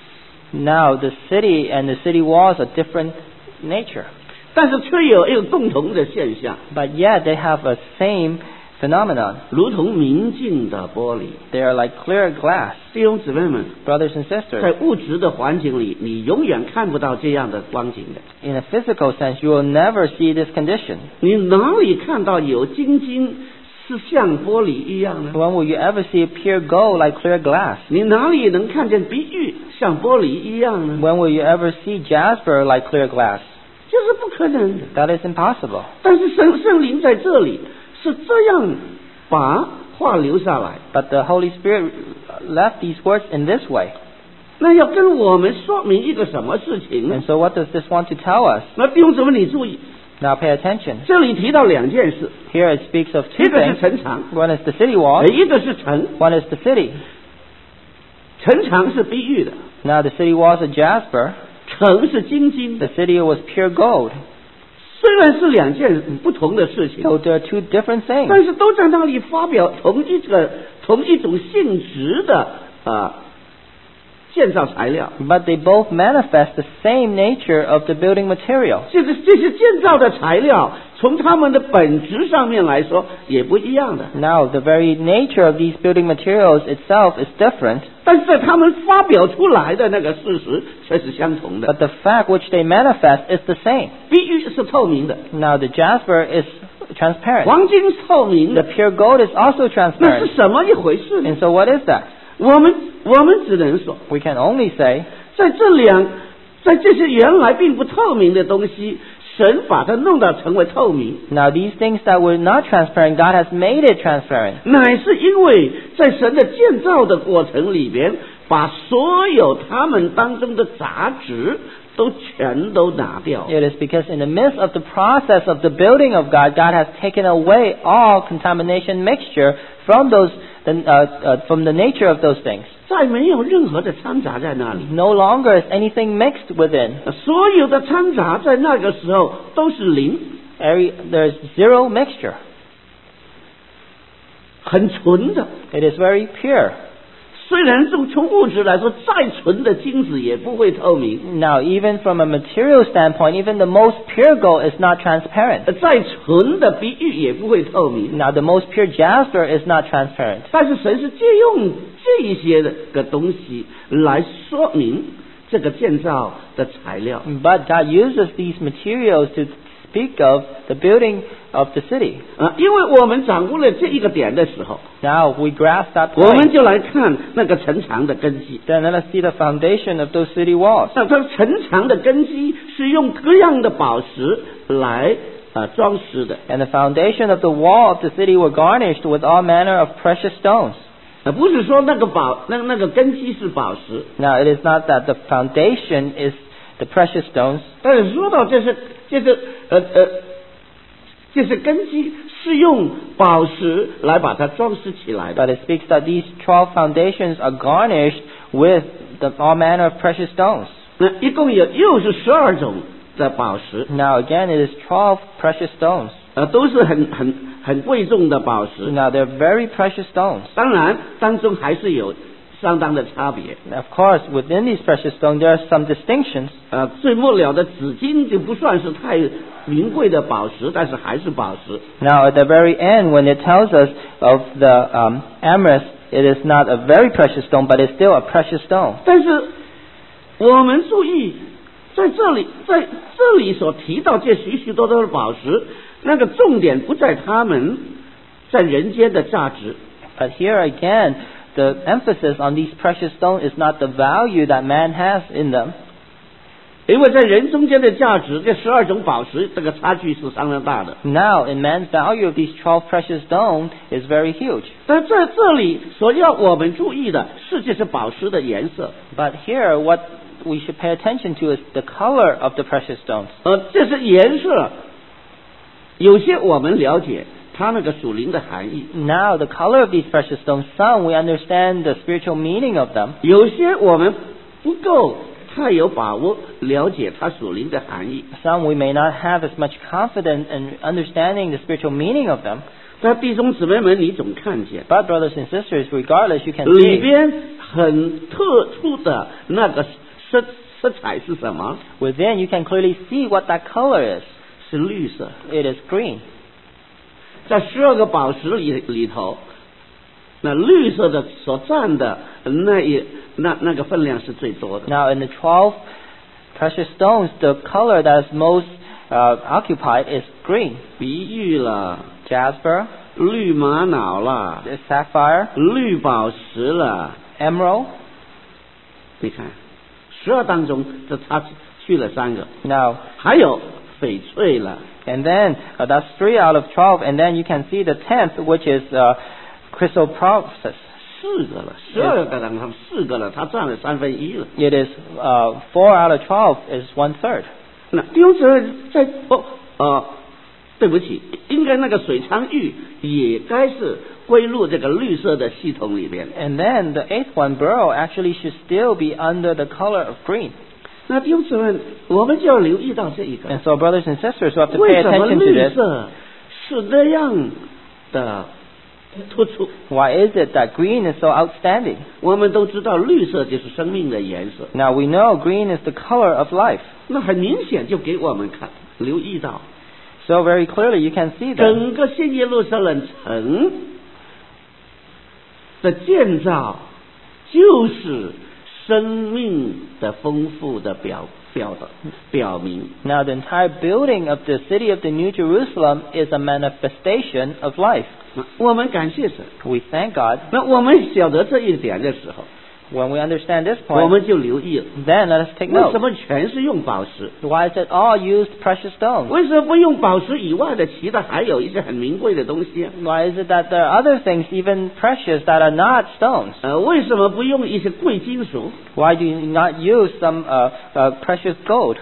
Now the city and the city walls are different nature,
但是却有一个共同的现象，
but yet they have a same phenomenon.
如同明镜的玻璃。
They are like clear glass.
弟兄姊妹们，
Brothers and
在
sisters,
物质的环境里，你永远看不到这样的光景的。
in a physical sense, you will never see this condition.
你哪里看到有晶晶是像玻璃一样呢？
When will you ever see pure gold like clear glass?
你哪里能看见碧玉像玻璃一样呢？
When will you ever see jasper like clear glass?
这是不可能的。
That is impossible.
但是圣灵在这里是这样把话留下来。
But the Holy Spirit left these words in this way.
那要跟我们说明一个什么事情呢？
And so what does this want to tell us?
那弟兄姊妹，你注意，
Now pay attention.
这里提到两件事，
Here it speaks of
一
two
个是
things.
城墙，
One is the city wall,
一个是城。
one is the city.
城墙是碧玉的，
Now the city wall is a jasper,
城是金金
the
的。
city was pure gold.
虽然是两件不同的事情，
So there are two different things.
但是都在那里发表同一种性质的建造材料。
But they both manifest the same nature of the building material.
这些建造的材料，从它们的本质上面来说也不一样的，
Now the very nature of these building materials itself is different,
但是在它们发表出来的那个事实却是相同的。
but the fact which they manifest is the same.
碧玉是透明的，
Now the jasper is transparent.
黄金是透明
The
的，
pure gold is also
那是
transparent.
什么一回事呢？
And so what is that?
我们只能说，
We can only say
在这些原来并不透明的东西，神把它弄到成为透明，
now these things that were not transparent, God has made it transparent.
乃是因为在神的建造的过程里边，把所有他们当中的杂质都全都拿掉。
It is because in the midst of the process of the building of God, God has taken away all contamination mixture from from the nature of those things.
再没有任何的掺杂在那里，
No longer is anything mixed within.
所有的掺杂在那个时候都是零，
There's zero mixture.
很纯的。
It is very pure.
虽然从物质来说，再纯的金子也不会透明，
Now, even from a material standpoint, even the most pure gold is not transparent.
再纯的碧玉也不会透明。
Now, the most pure jasper is not transparent.
但是神是借用这一些的东西来说明这个建造的材料。
But God uses these materials to speak of the building of the city.
因为我们掌握了这一个点的时候，
Now, we grasp that
我们
point.
就来看那个城墙的根基。
Then let us see the foundation of those city walls.
那它城墙的根基是用各样的宝石来装饰的，
And the foundation of the wall of the city were garnished with all manner of precious stones.
不是说那个根基是宝石。
Now, it is not that the foundation is the precious stones.
但是说到这是根基是用宝石来把它装饰起来的。
But it speaks that these 12 foundations are garnished with all manner of precious stones.
那一共又是12种的宝石，
Now again, it is 12 precious stones.
都是很贵重的宝石。
Now they're very precious stones.
当然，当中还是有相当的差别。
Of course, within these precious stones, there are some distinctions.
最末了的紫金就不算是太名贵的宝石，但是还是宝石。
Now at the very end, when it tells us of the amethyst, it is not a very precious stone, but it's still a precious stone.
但是我们注意，在这里所提到这许许多多的宝石，那个重点不在他们在人间的价值，
But here again, the emphasis on these precious stones is not the value that man has in them.
因为在人中间的价值，这12种宝石这个差距是相当大的。
Now, in man's value of these 12 precious stones is very huge.
但在这里所要我们注意的是这些宝石的颜色。
But here, what we should pay attention to is the color of the precious stones.
这些颜色，有些我们了解它那个属灵的含义，
Now, the color of these precious stones, some we understand the spiritual meaning of them.
有些我们不够太有把握了解它属灵的含义。
Some we may not have as much confidence in understanding the spiritual meaning of them.
但弟兄姊妹们，你总看见
But brothers and sisters, regardless, you can
里
see
边很特殊的那个色彩是什么？
within, you can clearly see what that color is.
是绿色。
It is green.
在12个宝石里头，那绿色的所占的那个分量是最多的。
Now, in the 12 precious stones, the color that is most occupied is green.
碧玉了，
Jasper,
绿玛瑙了，
sapphire,
绿宝石了。
emerald.
你看，12当中这差去了3个，
Now,
还有翡翠了。
And then that's 3 out of 12. And then you can see the 10th, which is chrysoprasus.
4个了，12个让他们4个了，他占了1/3了。
It is 4 out of 12 is 1/3.
那弟兄姊妹对不起，应该那个水苍玉也该是归入这个绿色的系统里边。
And then the 8th one, burrow, actually should still be under the color of green.
那弟兄姊妹，我们就要留意到这一个。
And so brothers and sisters, we have to
为
pay
什么
attention to
绿
this.
色是那样的突出？
Why is it that green is so outstanding?
我们都知道绿色就是生命的颜色，
Now we know green is the color of life.
那很明显就给我们留意到，
So very clearly you can see that.
整个新耶路撒冷城的建造就是生命的丰富的表明。
Now the entire building of the city of the New Jerusalem is a manifestation of life.
我们感谢神。
We thank God.
那我们晓得这一点的时候，
When we understand this
我
point,
们就留意了。
then let us take
为
note.
什么全是用宝石？
Why is it all used precious stones?
为什么不用宝石以外的其他还有一些很名贵的东西？
Why is it that there are other things even precious that are not stones?
为什么不用一些贵金属？
Why do you not use some precious gold?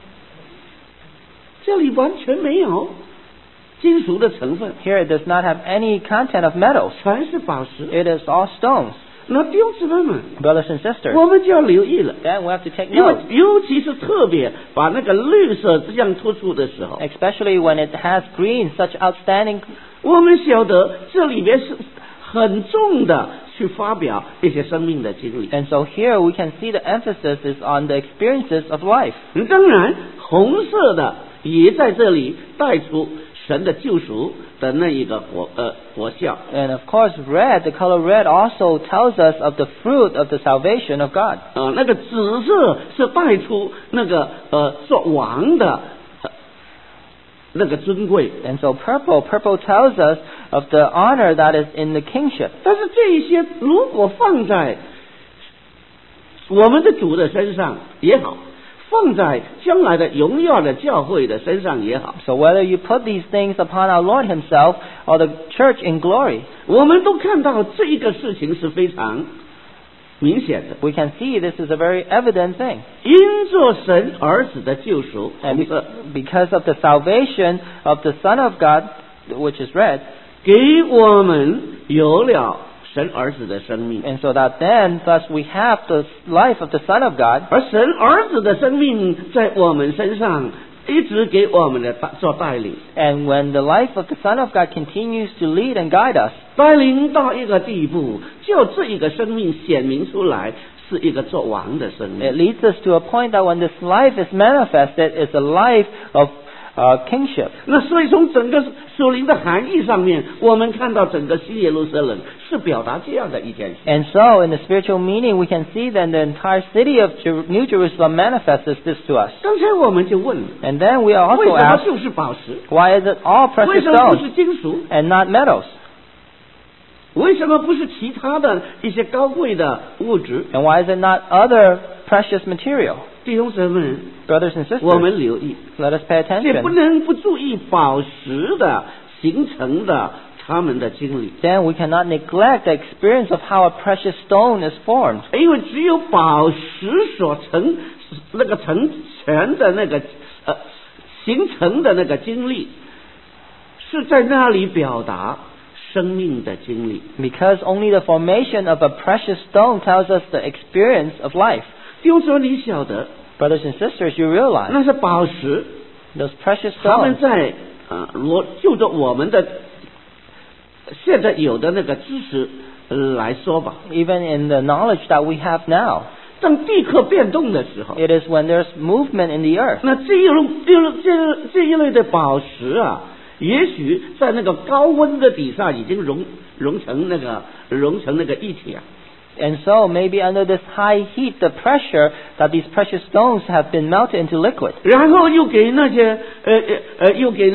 这里完全没有金属的成分，
Here it does not have any content of metals.
全是宝石。
It is all stones.
那弟兄姊妹们，
Brothers and sisters,
我们就要留意了，
then we have to take
因为
note,
尤其是特别把那个绿色这样突出的时候，
especially when it has green, such outstanding.
我们晓得这里边是很重的去发表一些生命的经历。
And so here we can see the emphasis is on the experiences of life.
当然，红色的也在这里带出神的救赎的那一个果效。
And of course, red, the color red also tells us of the fruit of the salvation of God.
那个紫色是带出那个做王的那个尊贵。
And so purple tells us of the honor that is in the kingship.
但是这一些如果放在我们的主的身上也好，放在将来的荣耀的教会的身上也好，
So whether you put these things upon our Lord Himself or the church in glory,
我们都看到这一个事情是非常明显的。
we can see this is a very evident thing.
因着神儿子的救赎，
And because of the salvation of the Son of God, which is red,
给我们有了神儿子的生命。
and so that then, thus we have the life of the Son of God,
而神儿子的生命在我们身上一直给我们的做带领，
and when the life of the Son of God continues to lead and guide us,
带领到一个地步，就这一个生命显明出来是一个做王的生
it
命。
leads us to a point that when this life is manifested, it's a life of kingship.
那所以从整个属灵的含义上面，我们看到整个新耶路撒冷是表达这样的一件事。
And so, in the spiritual meaning, we can see that the entire city of New Jerusalem manifests this to us.
刚才我们就问了，
And then we are
为
also
什么
asked,
就是宝石？
why is it all
为
precious
什么不是
stones
金属？
and not metals?
为什么不是其他的一些高贵的物质？
And why is it not other precious material?
弟兄姊妹们，
Brothers and
我
sisters,
们留意，
let us pay
也不
attention.
能不注意宝石的形成的他们的经历，
Then we cannot neglect the experience of how a precious stone is formed.
因为只有宝石所成全的那个形成的那个经历，是在那里表达生命的经历。
Because only the formation of a precious stone tells us the experience of life.
弟兄姊妹，你晓得，
Brothers and sisters, you realize
那是宝石，
those precious
他们
stones,
在就着我们的现在有的那个知识来说吧，
even in the knowledge that we have now,
当地壳变动的时候，
it is when there's movement in the earth.
那这一类的宝石啊，也许在那个高温的底下已经融成那个液体啊。
And so, maybe under this high heat, the pressure that these precious stones have been melted into liquid.
然后又给那些又给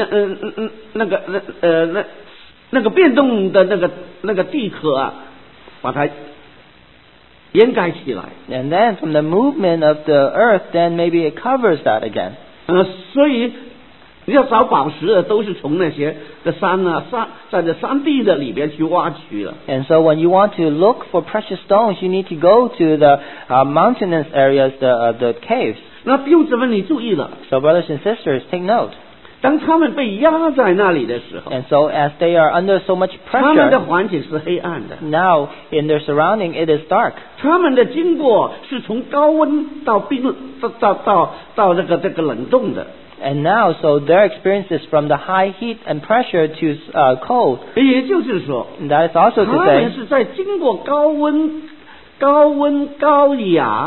那个变动的那个地壳啊，把它掩盖起来。
And then, from the movement of the earth, then maybe it covers that again.
所以你要找宝石的，都是从那些的山在这山地的里边去挖取了。
And so when you want to look for precious stones, you need to go to the mountainous areas, the caves.
那弟兄姊妹，你注意了，
So brothers and sisters, take note.
当他们被压在那里的时候，
And so as they are under so much
他们的
pressure,
环境是黑暗的，
now in their surrounding it is dark.
他们的经过是从高温到冰到这个冷冻的。
And now, so their experience is from the high heat and pressure to cold.
也就是说，
And that is also
他
to
们
say
是在经过高温、高压、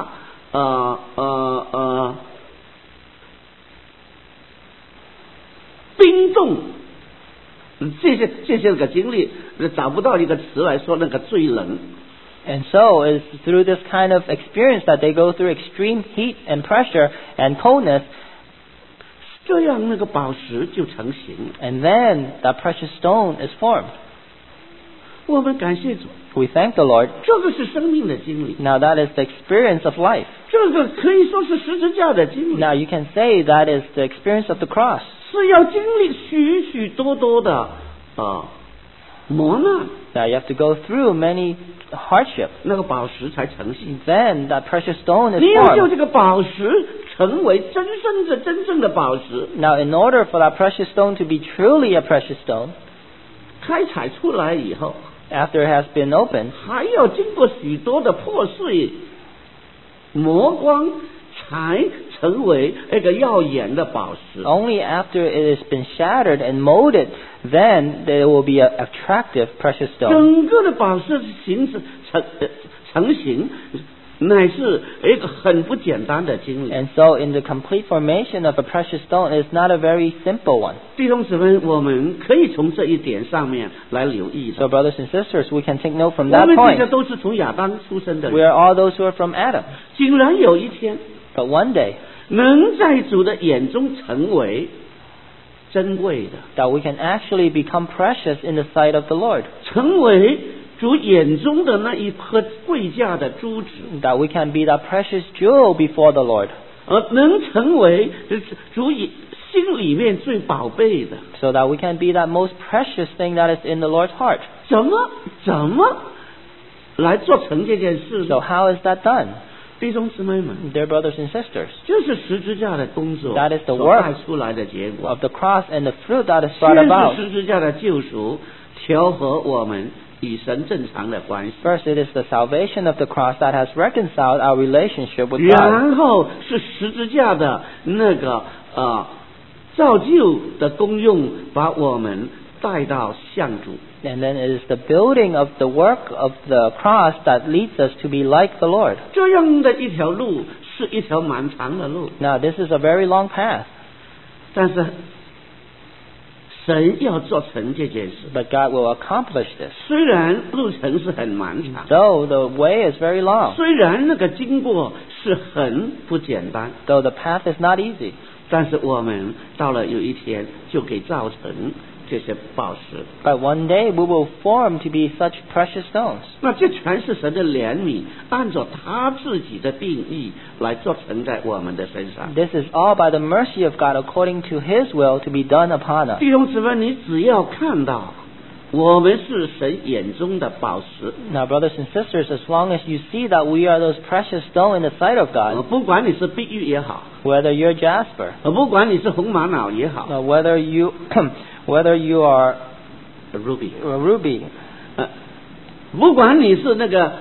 冰冻这些个经历，找不到一个词来说那个最冷。
And so it's through this kind of experience that they go through extreme heat and pressure and coldness,
这样那个宝石就成型了。
and then that precious stone is formed.
我们感谢主，
We thank the Lord.
这个是生命的经历，
Now that is the experience of life.
这个可以说是十字架的经历，
Now you can say that is the experience of the cross.
是要经历许许多多的磨难，
Now you have to go through many hardship.
那个宝石才成型。
Then that precious stone is
你要就
formed.
这个宝石成为真正的宝石，
Now in order for that precious stone to be truly a precious stone,
开采出来以后，
after it has been opened,
还要经过许多的破碎、磨光，才成为一个耀眼的宝石。
only after it has been shattered and molded, then there will be an attractive precious stone.
整个的宝石成型，乃是一个很不简单的经历。
And so in the complete formation of a precious stone is not a very simple one.
弟兄姊妹，我们可以从这一点上面来留意的。
So brothers and sisters, we can take note from
我
that
们这些
point.
都是从亚当出生的
We
人，
are all those who are from Adam.
竟然有一天
But one day,
能在主的眼中成为珍贵的，
that we can actually become precious in the sight of the Lord.
成为主眼中的那一颗贵价的珠子，
That we can be that precious jewel before the Lord.
而能成为主心里面最宝贝的。
So that we can be that most precious thing that is in the Lord's heart.
怎么来做成这件事
So
呢？
how is that done?
弟兄姊妹们，
Dear brothers and sisters,
这是十字架的工作
That is the
所
work
带出来的结果。
of the cross and the fruit that is brought
先
about.
是十字架的救赎，调和我们与神正常的关系，
First, it is the salvation of the cross that has reconciled our relationship with God.
然后是十字架的那个造就的功用，把我们带到向主。
And then it is the building of the work of the cross that leads us to be like the Lord.
这样的一条路是一条蛮长的路，
Now, this is a very long path,
但是神要做成这件事。
but God will accomplish this.
虽然路程是很漫长，
Though the way is very long,
虽然那个经过是很不简单，
though the path is not easy,
但是我们到了有一天就给造成这些宝石。
but one day we will form to be such precious stones.
那这全是神的怜悯，按照他自己的定义来做成在我们的身上。
This is all by the mercy of God according to His will to be done upon us.
弟兄姊妹，你只要看到我们是神眼中的宝石，
Now, brothers and sisters, as long as you see that we are those precious stones in the sight of God,
不管你是碧玉也好，
whether you're jasper,
不管你是红玛瑙也好
whether you are
，ruby，
a ruby,
不管你是那个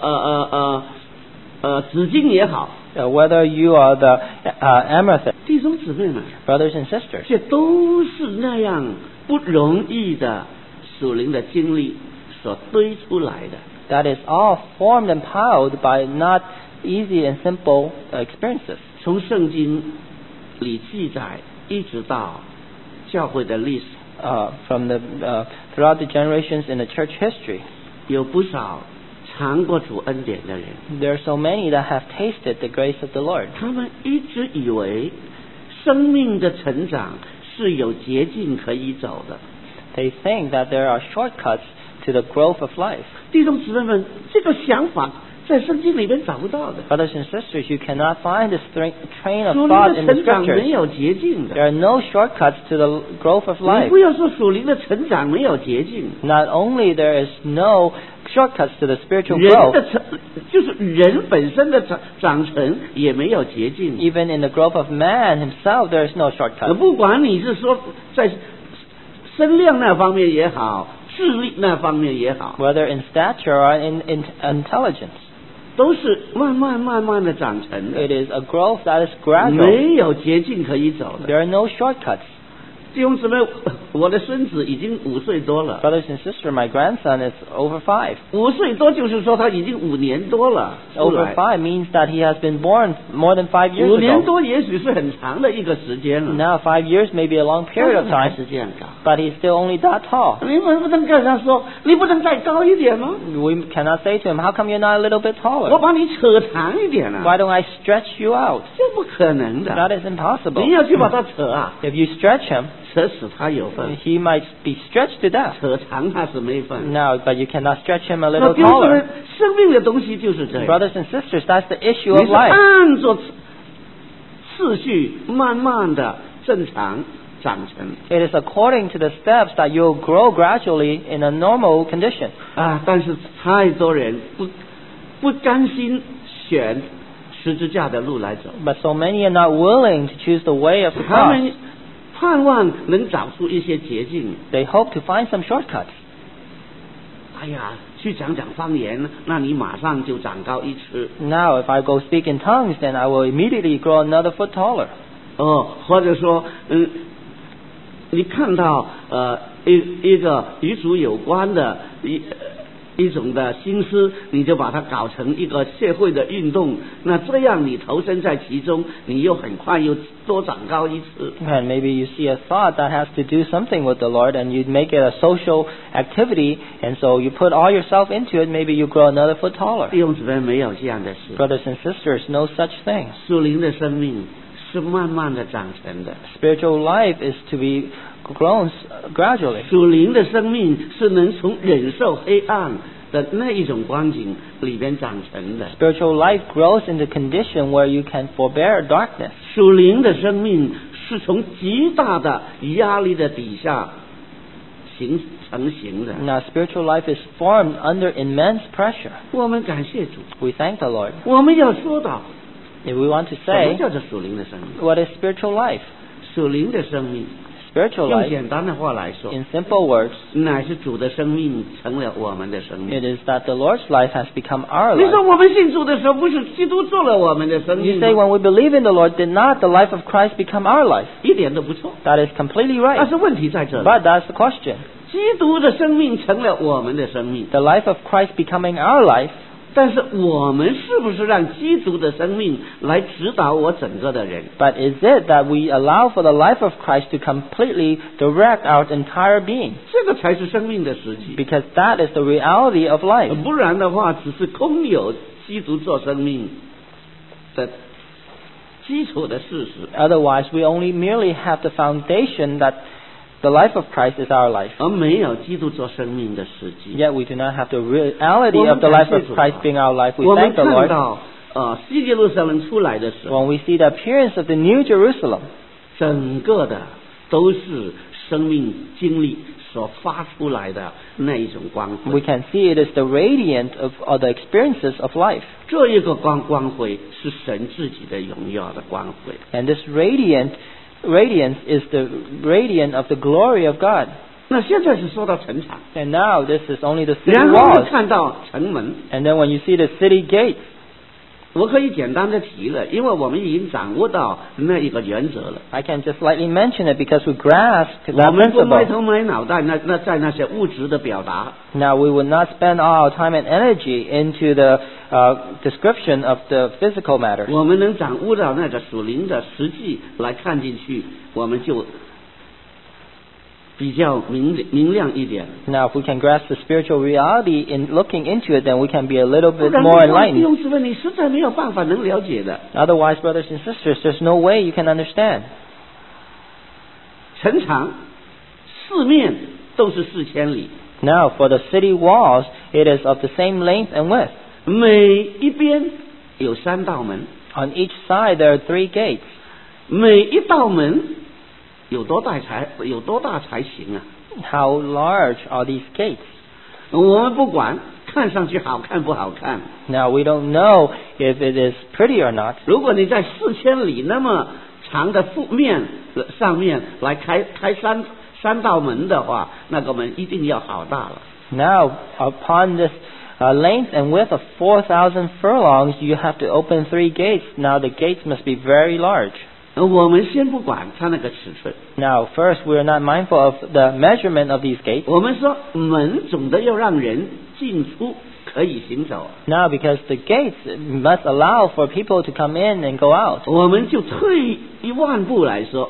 紫金也好，
whether you are the amethyst,
弟兄姊妹们，
brothers and sisters,
这都是那样不容易的属灵的经历所堆出来的。
that is all formed and piled by not easy and simple experiences.
从圣经里记载，一直到教会的历史，
From throughout the generations in the church history,
有不少尝过主恩典的人，
there are so many that have tasted the grace of the Lord.
他们一直以为生命的成长是有捷径可以走的。
They think that there are shortcuts to the growth of life.
弟兄姊妹们，这个想法在圣经里边找不到的。
Brothers and sisters, you cannot find this train of
属灵
thought
的
in the
成长没
scriptures.
有捷径
There
的。
are no shortcuts to the growth of
你
life.
不要说属灵的成长没有捷径，
Not only there is no shortcuts to the spiritual
人
growth,
的就是人本身的长成也没有捷径。
even in the growth of man himself, there is no shortcuts.
不管你是说在身量那方面也好，智力那方面也好，
Whether in stature or in intelligence,
都是慢慢的长成的，
it is a growth that is gradual.
没有捷径可以走的。
There are no shortcuts.
弟兄姊妹，我的孙子已经5岁多了。
Brothers and sisters, my grandson is over 5.
5岁多就是说他已经5年多了。
Over 5 means that he has been born more than 5 years
5年
ago.
多也许是很长的一个时间了。
Now 5 years may be a long
但
period
是
of
他还
time,
是这样高。
but he's still only that tall.
你们不能跟他说，你不能再高一点吗？
We cannot say to him, how come you're not a little bit
我
taller?
把你扯长一点啊！
Why don't I stretch you out?
这不可能的。
That is impossible.
你要去把他扯啊，
If you stretch him,
扯死他有份，
he might be stretched to death.
扯长他是没份。
No, but you cannot stretch him a
那
little
弟兄姊妹
taller.
生命的东西就是这样。
Brothers and sisters, that's the issue
你
of
是
life.
按着次序慢慢的正常长成
It is according to the steps that you'll grow gradually in a normal condition.
啊，但是太多人不甘心选十字架的路来走，
But so many are not willing to choose the way of the
他
cross.
们盼望能找出一些捷径。
They hope to find some shortcuts.
哎呀，去讲方言，那你马上就长高1尺。
Now, if I go speak in tongues, then I will immediately grow another foot taller.
哦，或者说，你看到一个与主有关的一种的心思，你就把它搞成一个社会的运动，那这样你投身在其中，你又很快又多长高1尺。
And maybe you see a thought that has to do something with the Lord, and you make it a social activity, and so you put all yourself into it, maybe you grow another foot taller.
弟兄姊妹，没有这样的事。
Brothers and sisters, no such thing.
属灵的生命是慢慢的长成的，
Spiritual life is to be grown gradually.
属灵的生命是能从忍受黑暗的那一种光景里边长成的。
Spiritual life grows into condition where you can forbear darkness.
属灵的生命是从极大的压力的底下成型的。
Now, spiritual life is formed under immense pressure.
我们感谢主，
We thank the Lord.
我们要说到
If we want to
什么
say,
叫做属灵的生命？
what is spiritual life?
属灵的生命，
Spiritual
用
life,
简单的话来说，
in simple words,
乃是主的生命成了我们的生
it
命。
is that the Lord's life has become our
你说
life.
我们信主的时候，不是基督做了我们的生
You
命
say
吗？
when we believe in the Lord, did not the life of Christ become our life?
一点都不错，
That is completely
但
right.
是问题在这里，
But that's the question.
基督的生命成了我们的生命，
The life of Christ becoming our life,
但是我们是不是让基督的生命来指导我整个的人？
but is it that we allow for the life of Christ to completely direct our entire being?
这个才是生命的实际。
Because that is the reality of life.
不然的话，只是空有基督做生命的基础的事实。
Otherwise, we only merely have the foundation that the life of Christ is our life.
而没有基督做生命的实际。
Yet we do not have the reality of the life of Christ being our life. We
我们
thank the
看
Lord
到西耶路撒冷出来的时候，
when we see the appearance of the New Jerusalem.
整个的都是生命经历所发出来的那一种光
We
辉。
can see it is the radiant of the experiences of life.
这一个光辉是神自己的荣耀的光辉。
And this radiance is the radiant of the glory of God.
那现在是说到城墙，
And now this is only the city
然后
walls.
看到城门。
And then when you see the city gates,
我可以简单的提了，因为我们已经掌握到那一个原则了。
I can just lightly mention it because we grasp
我
that
们不埋
principle.
头埋脑袋，那在那些物质的表达，
Now we would not spend all our time and energy into the description of the physical matters.
我们能掌握到那个属灵的实际来看进去，我们就比较明亮一点。
Now if we can grasp the spiritual reality in looking into it, then we can be a little
不
bit
然的
more
话，弟
enlightened.
兄姊妹，你实在没有办法能了解的。
Otherwise, brothers and sisters, there's no way you can understand.
城墙四面都是4000里，
Now, for the city walls, it is of the same length and width.
每一边有3道门，
On each side there are 3 gates.
每一道门有多大才行啊？
How large are these gates?
我们不管看上去好看不好看，
Now we don't know if it is pretty or not.
如果你在4000里那么长的上面来开三道门的话，那个门一定要好大了。
Now, upon this length and width of 4,000 furlongs, you have to open 3 gates. Now the gates must be very large.
我们先不管它那个尺寸，
Now, first, we are not mindful of the measurement of these gates.
我们说门总的要让人进出可以行走，
Now, because the gates must allow for people to come in and go out.
我们就退一万步来说，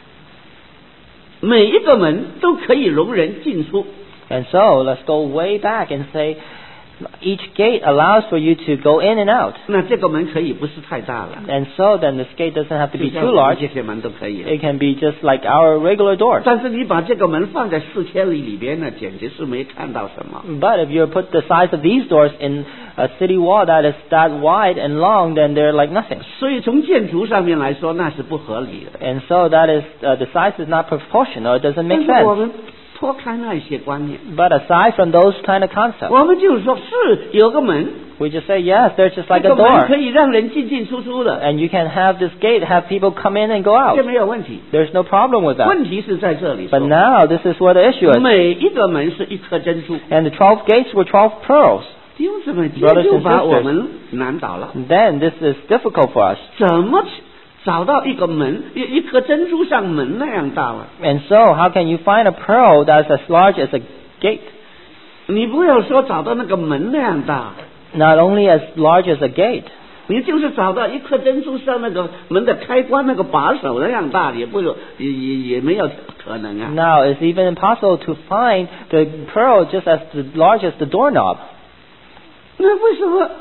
每一个门都可以容人进出。
And so, let's go way back and say each gate allows for you to go in and out.
那这个门可以不是太大了，
And so, then this gate doesn't have to
就
be
像
too
我们
large.
这些门都可以了。
It can be just like our regular doors.
但是你把这个门放在4000里边呢，简直是没看到什么。
But if you put the size of these doors in a city wall that is that wide and long, then they're like nothing.
所以从建筑上面来说，那是不合理的。
And so that is the size is not proportional. It doesn't
但
make
是我
sense.
们脱开那些观念，
But aside from those kind of concepts,
我们就是说是有个门，
we just say yes, there's just
这
like
个
a
门可
door,
以让人进进出出的，
and you can have this gate, have people come in and go out.
这没有问题。
There's no problem with that.
问题是在这里
But
说，
now this is where the issue is.
每一个门是一颗珍珠。
And the 12 gates were 12 pearls.
弟兄姊妹，
Brothers
这就
and
把
sisters.
我们难倒了。
Then this is difficult for us.
怎么找到一个门，一颗珍珠像门那样大了？
And so how can you find a pearl that's as large as a gate?
你不要说找到那个门那样大，
Not only as large as a gate,
你就是找到一颗珍珠像那个门的开关那个把手那样大，也没有可能啊。
now it's even impossible to find the pearl just as large as the doorknob.
那为什么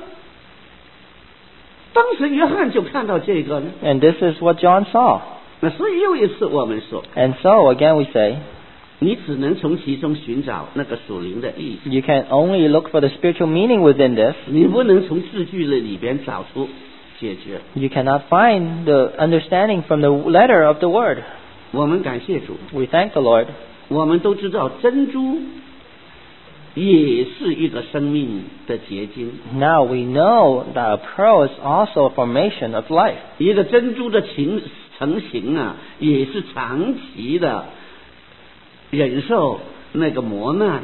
当时约翰就看到这个呢？
And this is what John saw.
那所以又一次我们说，
And so again we say,
你只能从其中寻找那个属灵的意义，
you can only look for the spiritual meaning within this.
你不能从字句的里边找出解决。
You cannot find the understanding from the letter of the word.
我们感谢主，
We thank the Lord.
我们都知道珍珠也是一个生命的结晶。
Now we know that a pearl is also a formation of life.
一个珍珠的成型啊，也是长期的忍受那个磨难。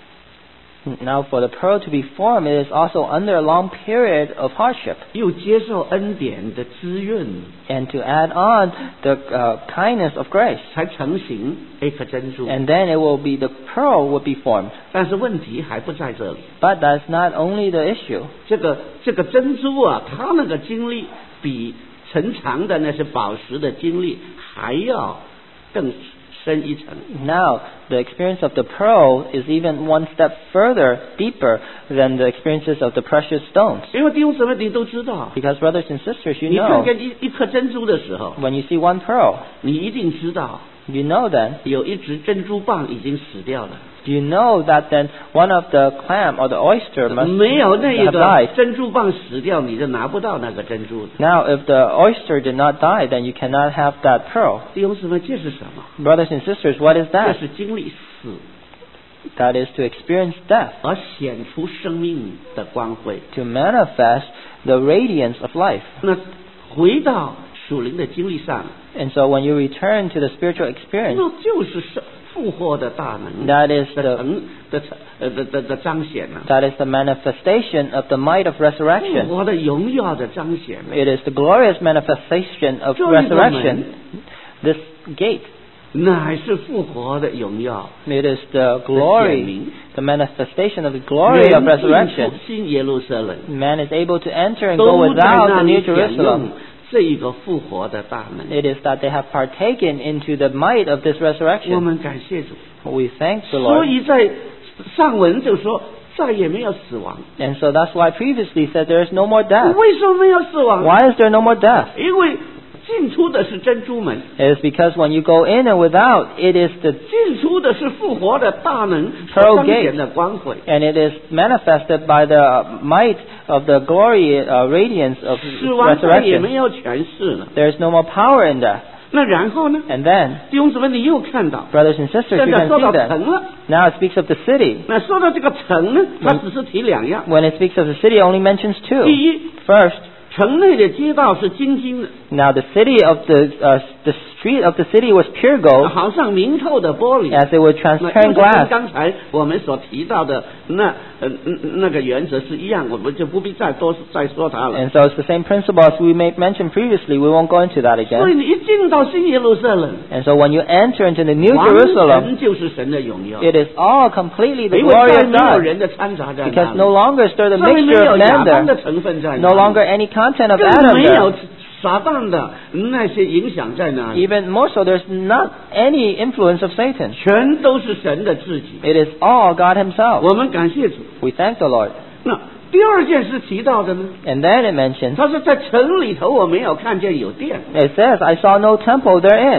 Now for the pearl to be formed, it is also under a long period of hardship.
又接受恩典的滋润，
And to add on the kindness of grace.
才成型一颗珍珠。
And then it will be, the pearl will be formed.
但是问题还不在这里，
But that's not only the issue.
这个珍珠啊，它那个经历比陈长的那些宝石的经历还要更深一层。
Now, the experience of the pearl is even one step further, deeper than the experiences of the precious stones.
因为弟兄姊妹，你都知道，
Because brothers and sisters, you
你看
know,
见一颗珍珠的时候，
when you see one pearl,
你一定知道
you know then,
有一只珍珠蚌已经死掉了。
you know that then one of the clam or the oyster must
没有那一
have
个
died.
珍珠蚌死掉，你就拿不到那个珍珠的。
Now, if the oyster did not die, then you cannot have that pearl.
弟兄姊妹，这是什么？
Brothers and sisters, what is
这
that?
是经历死
That is to experience death,
而显出生命的光辉。
to manifest the radiance of life.
那回到属灵的经历上，
And so when you return to the spiritual experience,
那就是复活的大能
that is
的彰显啊，
that is the manifestation of the might of
复
resurrection.
活的荣耀的彰显。
It is the glorious manifestation of
这一个
resurrection.
门
This gate,
乃是复活的荣耀。
it is the
显
glory,
明
the manifestation of the glory of
人进
resurrection.
出新耶路撒冷，
Man is able to enter and go
都在
without
那
the
里
New
享用
Jerusalem.
这一个复活的大门。
It is that they have partaken into the might of this
我
resurrection.
们感谢主。
We thank the
所
Lord.
以在上文就说再也没有死亡。
And so that's why I previously said there is no more death.
为什么没有死亡？
Why is there no more death?
因为进出的是珍珠门，
It is because when you go in and without, it is the
进出的是复活的大能所
Pearl
彰
gate
显的光辉。
and it is manifested by the might of the glory radiance of
死亡再也
resurrection.
没有权势了。
There is no more power in death.
那然后呢？
And then,
弟兄姊妹，你又看到，
brothers and sisters,
现
you
在
can
说
see
到
that.
城了。
Now it speaks of the city.
那说到这个城呢，它只是提两样。
When it speaks of the city, it only mentions
第
two.
一，
First,
城内的街道是金金的，
now the city of the street of the city was pure gold,
好像明透的玻璃。
as it was
那
transparent
又是跟
glass.
刚才我们所提到的那个原则是一样，我们就不必再说它了。
And so it's the same principle as we mentioned previously. We won't go into that
所以
again.
你一进到新耶路撒冷，
And so when you enter into the New
完
Jerusalem,
全就是神的荣耀，
it is all completely the
因为
glory
再
of
没有
God.
人的掺杂在那
Because
里，
no longer is there the
再没
mixture
有
of
亚
man
当的
there.
成分在
No
那
longer
里，
any content of
更
Adam
没有
there.
撒旦的那些影响在那里，
Even more so, there's not any influence of Satan.
全都是神的自己。
It is all God Himself.
我们感谢主。
We thank the Lord.
那第二件事提到的呢，
And then it mentions,
他说在城里头我没有看见有殿，
it says, I saw no temple therein.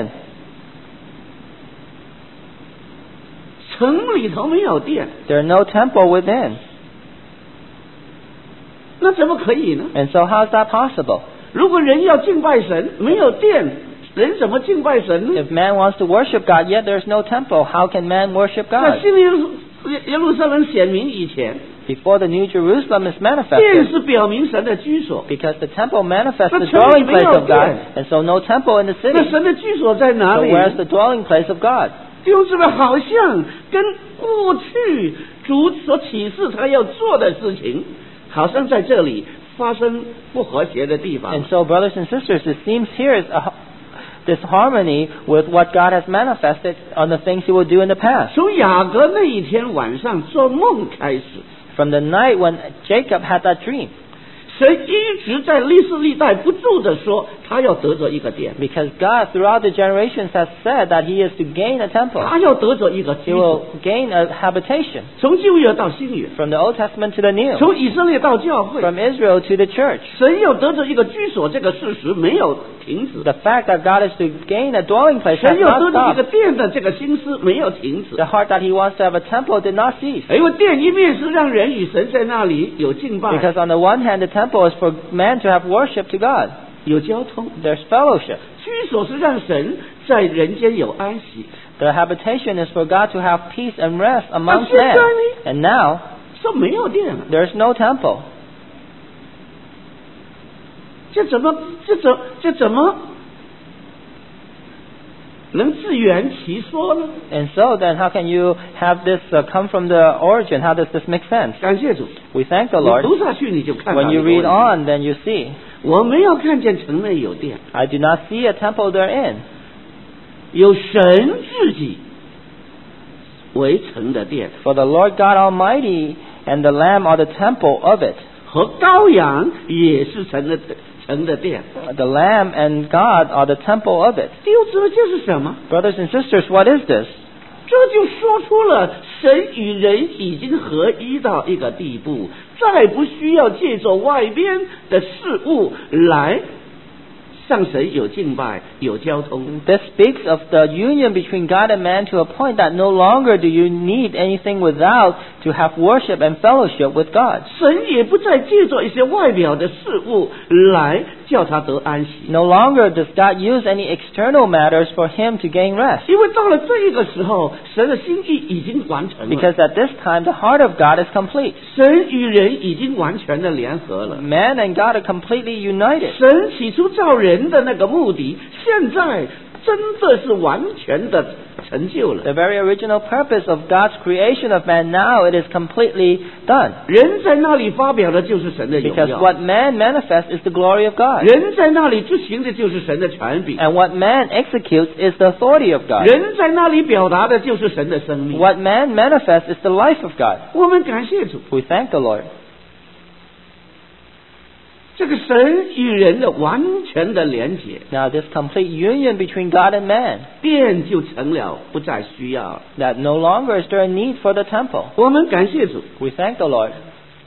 城里头没有殿，
There no temple within.
那怎么可以呢？
And so how is that possible?
如果人要敬拜神，没有殿，人怎么敬拜神呢？
If man wants to worship God, yet there's no temple, how can man worship
在
God?
新耶路撒冷显明以前，
Before the New Jerusalem is
殿
manifested,
是表明神的居所。
because the temple manifests the
那城里
dwelling
没
place
有
of God,
殿。
and so no temple in the
那
city.
神的居所在哪
So
里？
where's the dwelling place of God?
弟兄姊妹，好像跟过去主所启示他要做的事情，好像在这里发生不和谐的地方。
And so, brothers and sisters, it seems here is disharmony with what God has manifested on the things He will do in the past.
从雅各那一天晚上做梦开始，
From the night when Jacob had that dream,
神一直在历世历代不住的说，他要得着一个殿，
because God throughout the generations has said that He is to gain a temple.
他要得着一个居
He
所。
will gain a habitation.
从旧约到新约，
From the Old Testament to the New,
从以色列到教会，
from Israel to the church.
神要得着一个居所，这个事实没有停止。
The fact that God is to gain a dwelling place has
神要得
not
着一个
stopped.
殿的这个心思没有停止。
The heart that He wants to have a temple did not cease.
因为殿一面是让人与神在那里有敬拜，
Because on the one hand, the temple is for man to have worship to God.
有交通；
There's fellowship.
居所是让神在人间有安息。
The habitation is for God to have peace and rest amongst
现在
men.
呢？
And now,
说没有殿了，
there's no temple.
这怎么能自圆其说呢？
And so then, how can you have this come from the origin? How does this make sense?
感谢主，
We thank the
你
Lord.
读下去你就看到
When
一
you
个
read
问
on, then you see.
题我没有看见城内有殿，
I do not see a temple therein.
有神自己为城的殿，
For the Lord God Almighty and the Lamb are the temple of it.
和羔羊也是城的殿。
The Lamb and God are the temple of it.
弟兄姊妹，这是什么？
Brothers and sisters, what is this?
这就说出了神与人已经合一到一个地步，再不需要借着外边的事物来向神有敬拜、有交通。
This speaks of the union between God and man to a point that no longer do you need anything without to have worship and fellowship with God.
神也不再借着一些外表的事物来叫他得安息，
No longer does God use any external matters for him to gain rest.
因为到了这个时候，神的心意已经完成了，
Because at this time, the heart of God is complete.
神与人已经完全的联合了。
Man and God are completely united.
神起初造人的那个目的，现在真的是完全的成就了。
The very original purpose of God's creation of man, now it is completely done.
人在那里发表的就是神的荣
Because
耀，
what man manifests is the glory of God.
人在那里执行的就是神的权柄，
And what man executes is the authority of God.
人在那里表达的就是神的生命。
What man manifests is the life of God.
我们感谢主，
We thank the Lord.
这个神与人的完全的连结，
Now this complete union between God and man,
殿就成了不再需要了。
that no longer is there a need for the temple.
我们感谢主，
We thank the Lord.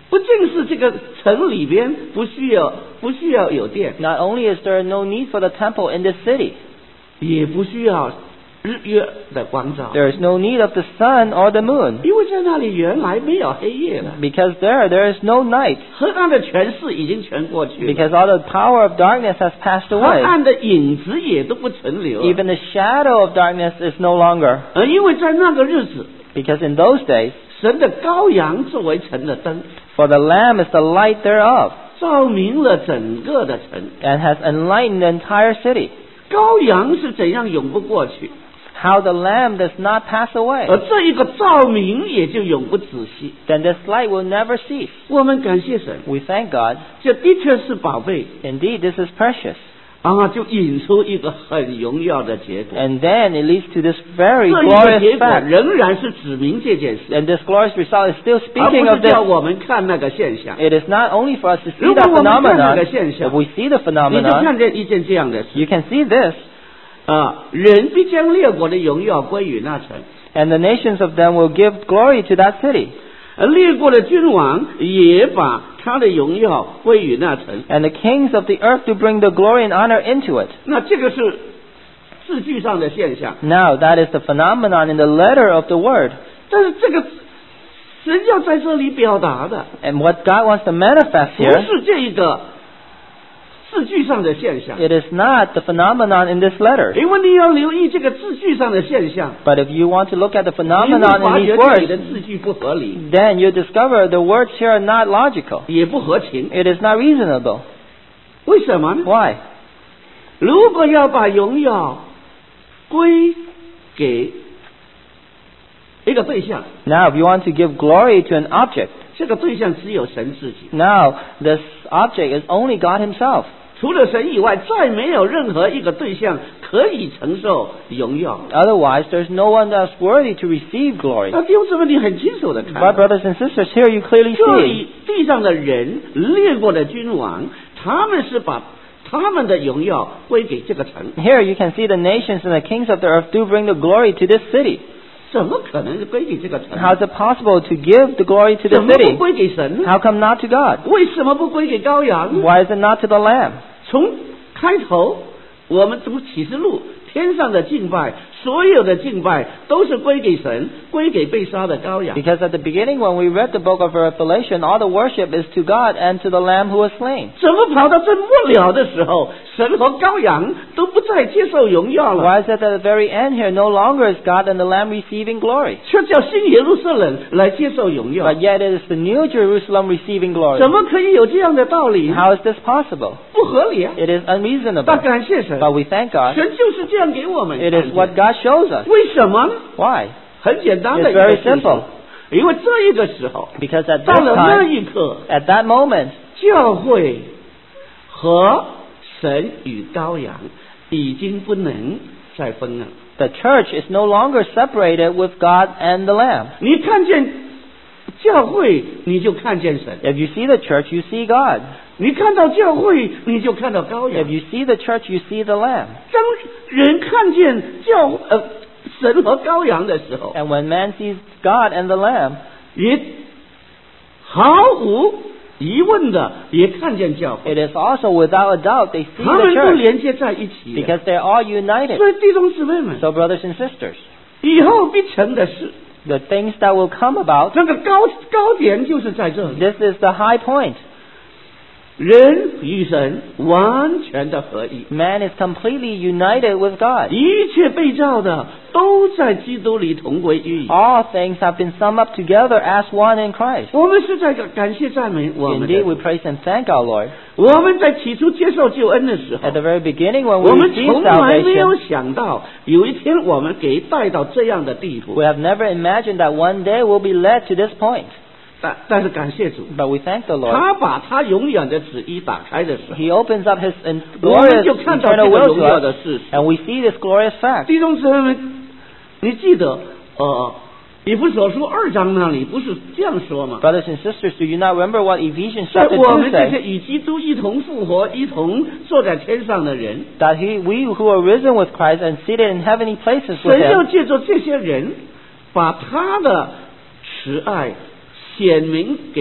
不仅是这个城里边不需要有殿，
Not only is there no need for the temple in this city,
也不需要日月的光照，
there is no need of the sun or the moon,
因为在那里原来没有黑夜了，
because there is no night,
黑暗的权势已经全过去了，
because all the power of darkness has passed
黑
away.
暗的影子也都不存留了，
Even the shadow of darkness is no longer,
因为在那个日子，
because in those days,
神的羔羊作为城的灯，
for the Lamb is the light thereof,
照明了整个的城。
and has enlightened the entire city.
羔羊是怎样永不过去，
How the Lamb does not pass away,
而这一个照明也就永不止息。
then this light will never cease.
我们感谢神，
We thank God.
这的确是宝贝
Indeed, this is precious.
就引出一个很荣耀的结果。
And then it leads to this very
这一个结
glorious
果
fact.
仍然是指明这件事，
And this glorious result is still
而
speaking
不
of
是叫
this.
我们看那个现象。
It is not only for us to see
如果
that
我们看那
phenomenon.
个现象，
If we see the
你就
phenomenon,
看见一件这样的事
you can see this,
人必将列国的荣耀归于那城，
and the nations of them will give glory to that city.
列国的君王也把他的荣耀归于那城。
And the kings of the earth do bring the glory and honor into it.
那这个是字句上的现象，
Now, that is the phenomenon in the letter of the word.
但是这个神要在这里表达的，
And what God wants to manifest
不
here,
是这一个字句上的现象，
it is not the phenomenon in this letter.
因为你要留意这个字句上的现象，
But if you want to look at the
你会
phenomenon
发
in
觉
these
这里的
words,
字句不合理，
then you discover the words here are not logical.
也不合情。
It is not reasonable.
为什么呢？
Why?
如果要把荣耀归给一个对象，
Now, if you want to give glory to an object,
这个对象只有神自己，
now this object is only God Himself.
除了神以外，再没有任何一个对象可以承受荣耀。
Otherwise, there's no one else worthy to receive glory.
那弟兄姊妹，你很清楚的看
But
到，
brothers and sisters, here you clearly
这
see
里地上的人列国的君王，他们是把他们的荣耀归给这个城，
here you can see the nations and the kings of the earth do bring the glory to this city.
怎么可能是归给这个城？
How is it possible to give the glory to
怎
the
么不
city?
归给神呢？
How come not to God?
为什么不归给羔羊呢？
Why is it not to the Lamb?
从开头，我们读启示录，天上的敬拜，所有的敬拜都是归给神，归给被杀的羔羊。
Because at the beginning, when we read the book of Revelation, all the worship is to God and to the Lamb who was slain.
怎么跑到这末了的时候，神和羔羊都不再接受荣耀了，
Why is it at the very end here, no longer is God and the Lamb receiving glory?
却叫新耶路撒冷来接受荣耀？
But yet it is the New Jerusalem receiving glory.
怎么可以有这样的道理？
How is this possible?
不合理啊！
It is
但
unreasonable.
感谢神，
But we thank God.
神就是这样给我们
It
看
is
见。
what God shows us.
为什么呢？
Why?
很简单的
It's
一个
very
事实
simple.
因为这一个时候，
Because at
到
this
了那
time,
一刻，
at that moment,
教会和神与羔羊已经不能再分了。
the church is no longer separated with God and the Lamb.
你看见教会，你就看见神；
If you see the church, you see God.
你看到教会，你就看到羔羊
If。you see the church, you see the Lamb.
当人看见神和羔羊的时候，
And when man sees God and the Lamb,
也毫无疑问的也看见教会，
it is also without a doubt they see
他
the
们都
church
连接在一起的。
because they are united.
所以弟兄姊妹们，
So brothers and sisters,
以后必成的事，
the things that will come about,
这个高点就是在这里。
this is the high point.
人与神完全的合一，
Man is completely united with God.
一切被造的都在基督里同归于一。
All things have been summed up together as one in Christ.
我们是在感谢赞美我们
Indeed,
的
we praise and thank our Lord.
我们在起初接受救恩的时候
At，the very beginning, when
我
we
们
received
从来没有
salvation,
想到有一天我们给带到这样的地步
we。have never imagined that one day we'll be led to this point.
但是感谢主，
But we thank the Lord.
他把他永远的旨意打开的时候，
He opens up His
我们
glorious
就看到
eternal
这个
will
荣
to
耀的
us,
事实。
and we see this glorious fact.
弟兄姊妹们，你记得以弗所书2章那里不是这样说吗？
Brothers and sisters, do you not remember what Ephesians
在
chapter
我
2
们这些
says?
与基督一同复活、一同坐在天上的人，
That we who are risen with Christ and seated in heavenly places with
神要
Him,
借着这些人，把他的慈爱显明给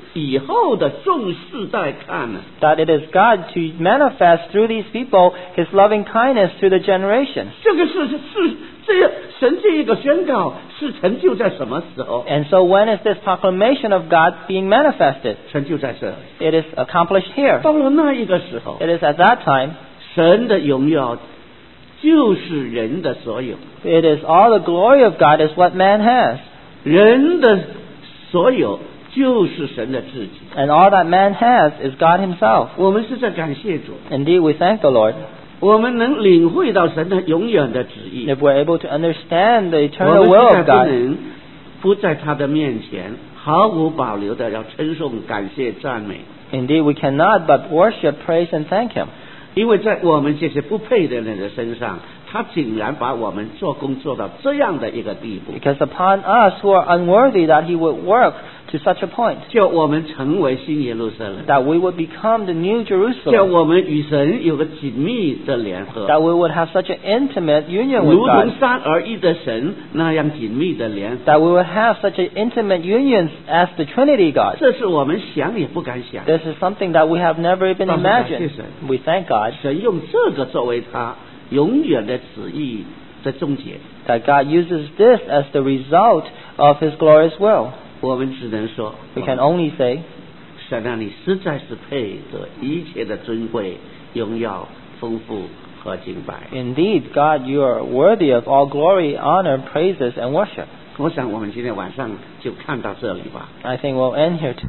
以后的众世代看呢。
That it is God to manifest through these people His loving kindness to the generations.
这个是神这一个宣告是成就在什么时候？
And so when is this proclamation of God being manifested?
成就在这里。
It is accomplished here.
到了那一个时候，
It is at that time.
神的荣耀就是人的所有，
It is all the glory of God is what man has.
人的所有就是神的自己。
And all that man has is God Himself.
我们是在感谢主，
Indeed, we thank the Lord.
我们能领会到神的永远的旨意。
If we're able to understand the
我
eternal
们
will
实在
of
不
God,
能不在他的面前毫无保留的要称颂、感谢、赞美，
indeed we cannot but worship, praise, and thank Him.
因为在我们这些不配的人的身上，他竟然把我们做工做到这样的一个地步，
Because upon us who are unworthy that He would work to such a point,
叫我们成为新耶路撒冷，
that we would become the new
叫
Jerusalem,
我们与神有个紧密的联合，
that we would have such an intimate union
如
with
同
God,
三而一的神那样紧密的联合。
that we would have such an intimate union as the Trinity God.
这是我们想也不敢想。
This is something that we have never even
但是感谢
imagined.
神，
We thank God
神用这个作为他永远的旨意的终结。
that God uses this as the result of His glorious will.
我们只能说，
We can only say,
神啊，你实在是配得一切的尊贵、荣耀、丰富和敬拜。
Indeed, God, you are worthy of all glory, honor, praises, and worship.
我想我们今天晚上就看到这里吧。
I think we'll end here